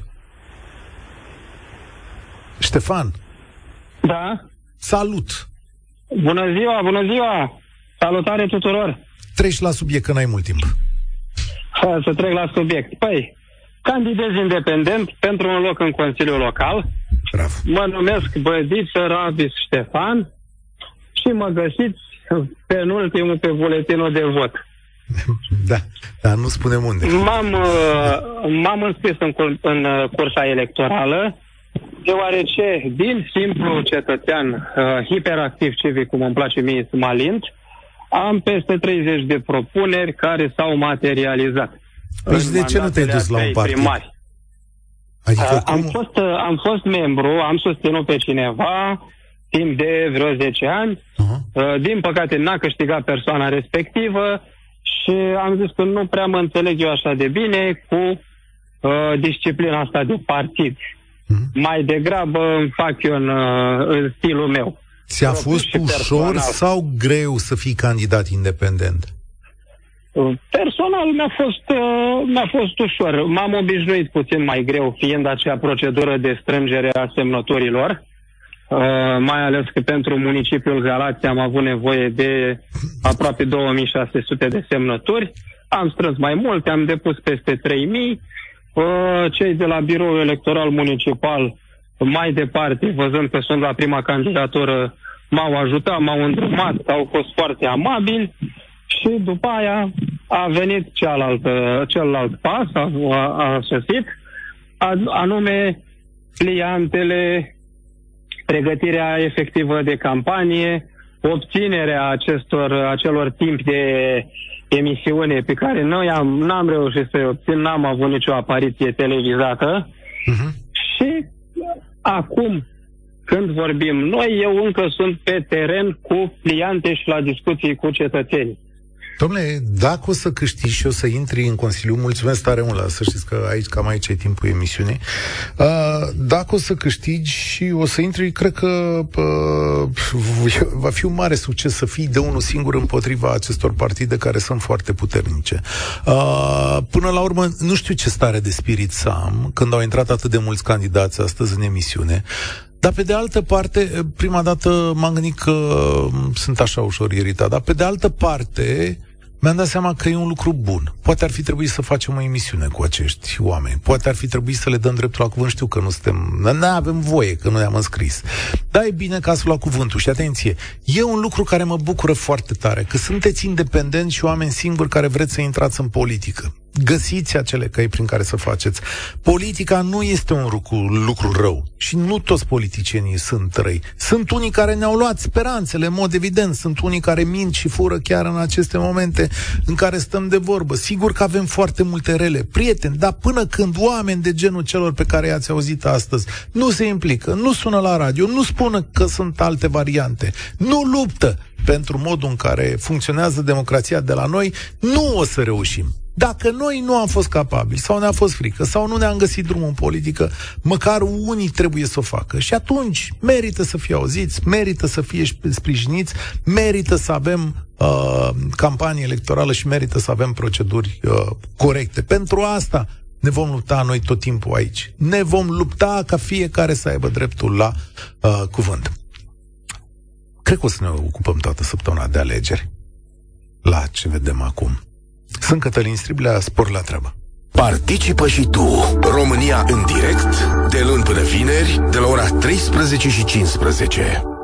Ștefan. Da? Salut! Bună ziua! Salutare tuturor! Treci la subiect, că n-ai mult timp. Hai să trec la subiect. Păi, candidez independent pentru un loc în Consiliul Local. Bravo. Mă numesc Bădiță Rabis Ștefan și mă găsiți penultimul pe buletinul de vot. Da, dar nu spunem unde. M-am înscris în cursa electorală Deoarece, din simplu cetățean hiperactiv civic, cum îmi place mie să mă alint, am peste 30 de propuneri care s-au materializat. Păi de ce nu te-ai dus la un partid? Primari. Adică am fost membru, am susținut pe cineva timp de vreo 10 ani. Din păcate n-a câștigat persoana respectivă și am zis că nu prea mă înțeleg eu așa de bine cu disciplina asta de partid. Mai degrabă îmi fac eu în stilul meu. Ți-a fost ușor sau greu să fii candidat independent? Personal mi-a fost ușor. M-am obișnuit puțin mai greu, fiind acea procedură de strângere a semnăturilor. Mai ales că pentru municipiul Galați am avut nevoie de aproape 2600 de semnături. Am strâns mai multe, am depus peste 3000. Cei de la biroul electoral municipal, mai departe, văzând că sunt la prima candidatură, m-au ajutat, m-au îndrumat, au fost foarte amabili și după aia a venit celălalt pas, a sosit, anume pliantele, pregătirea efectivă de campanie, obținerea acelor timpi de emisiune pe care noi n-am reușit să-i obțin, n-am avut nicio apariție televizată. Și acum, când vorbim noi, eu încă sunt pe teren cu pliante și la discuții cu cetățenii. Dom'le, dacă o să câștigi și o să intri în Consiliu, mulțumesc tare mult, să știți că cam aici e timpul emisiunii, dacă o să câștigi și o să intri, cred că va fi un mare succes să fii de unul singur împotriva acestor partide care sunt foarte puternice. Până la urmă, nu știu ce stare de spirit să am când au intrat atât de mulți candidați astăzi în emisiune. Dar pe de altă parte, prima dată m-am gândit că sunt așa ușor iritat, dar pe de altă parte mi-am dat seama că e un lucru bun. Poate ar fi trebuit să facem o emisiune cu acești oameni. Poate ar fi trebuit să le dăm dreptul la cuvânt. Știu că nu avem voie, că nu i-am înscris. Dar e bine că ați luat cuvântul. Și atenție, e un lucru care mă bucură foarte tare, că sunteți independenți și oameni singuri care vreți să intrați în politică. Găsiți acele căi prin care să faceți. Politica nu este un lucru rău și nu toți politicienii sunt răi. Sunt unii care ne-au luat speranțele, în mod evident. Sunt unii care mint și fură chiar în aceste momente în care stăm de vorbă. Sigur că avem foarte multe rele, prieteni, dar până când oameni de genul celor pe care i-ați auzit astăzi nu se implică, nu sună la radio, nu spună că sunt alte variante, nu luptă pentru modul în care funcționează democrația de la noi, nu o să reușim. Dacă noi nu am fost capabili, sau ne-a fost frică, sau nu ne-am găsit drumul în politică, măcar unii trebuie să o facă. Și atunci merită să fie auziți, merită să fie sprijiniți, merită să avem campanie electorală și merită să avem proceduri corecte. Pentru asta ne vom lupta noi tot timpul aici. Ne vom lupta ca fiecare să aibă dreptul la cuvânt. Cred că o să ne ocupăm toată săptămâna de alegeri. La ce vedem acum. Sunt Cătălin Striblea, spor la treabă. Participă și tu, România în direct, de luni până vineri, de la ora 13:15.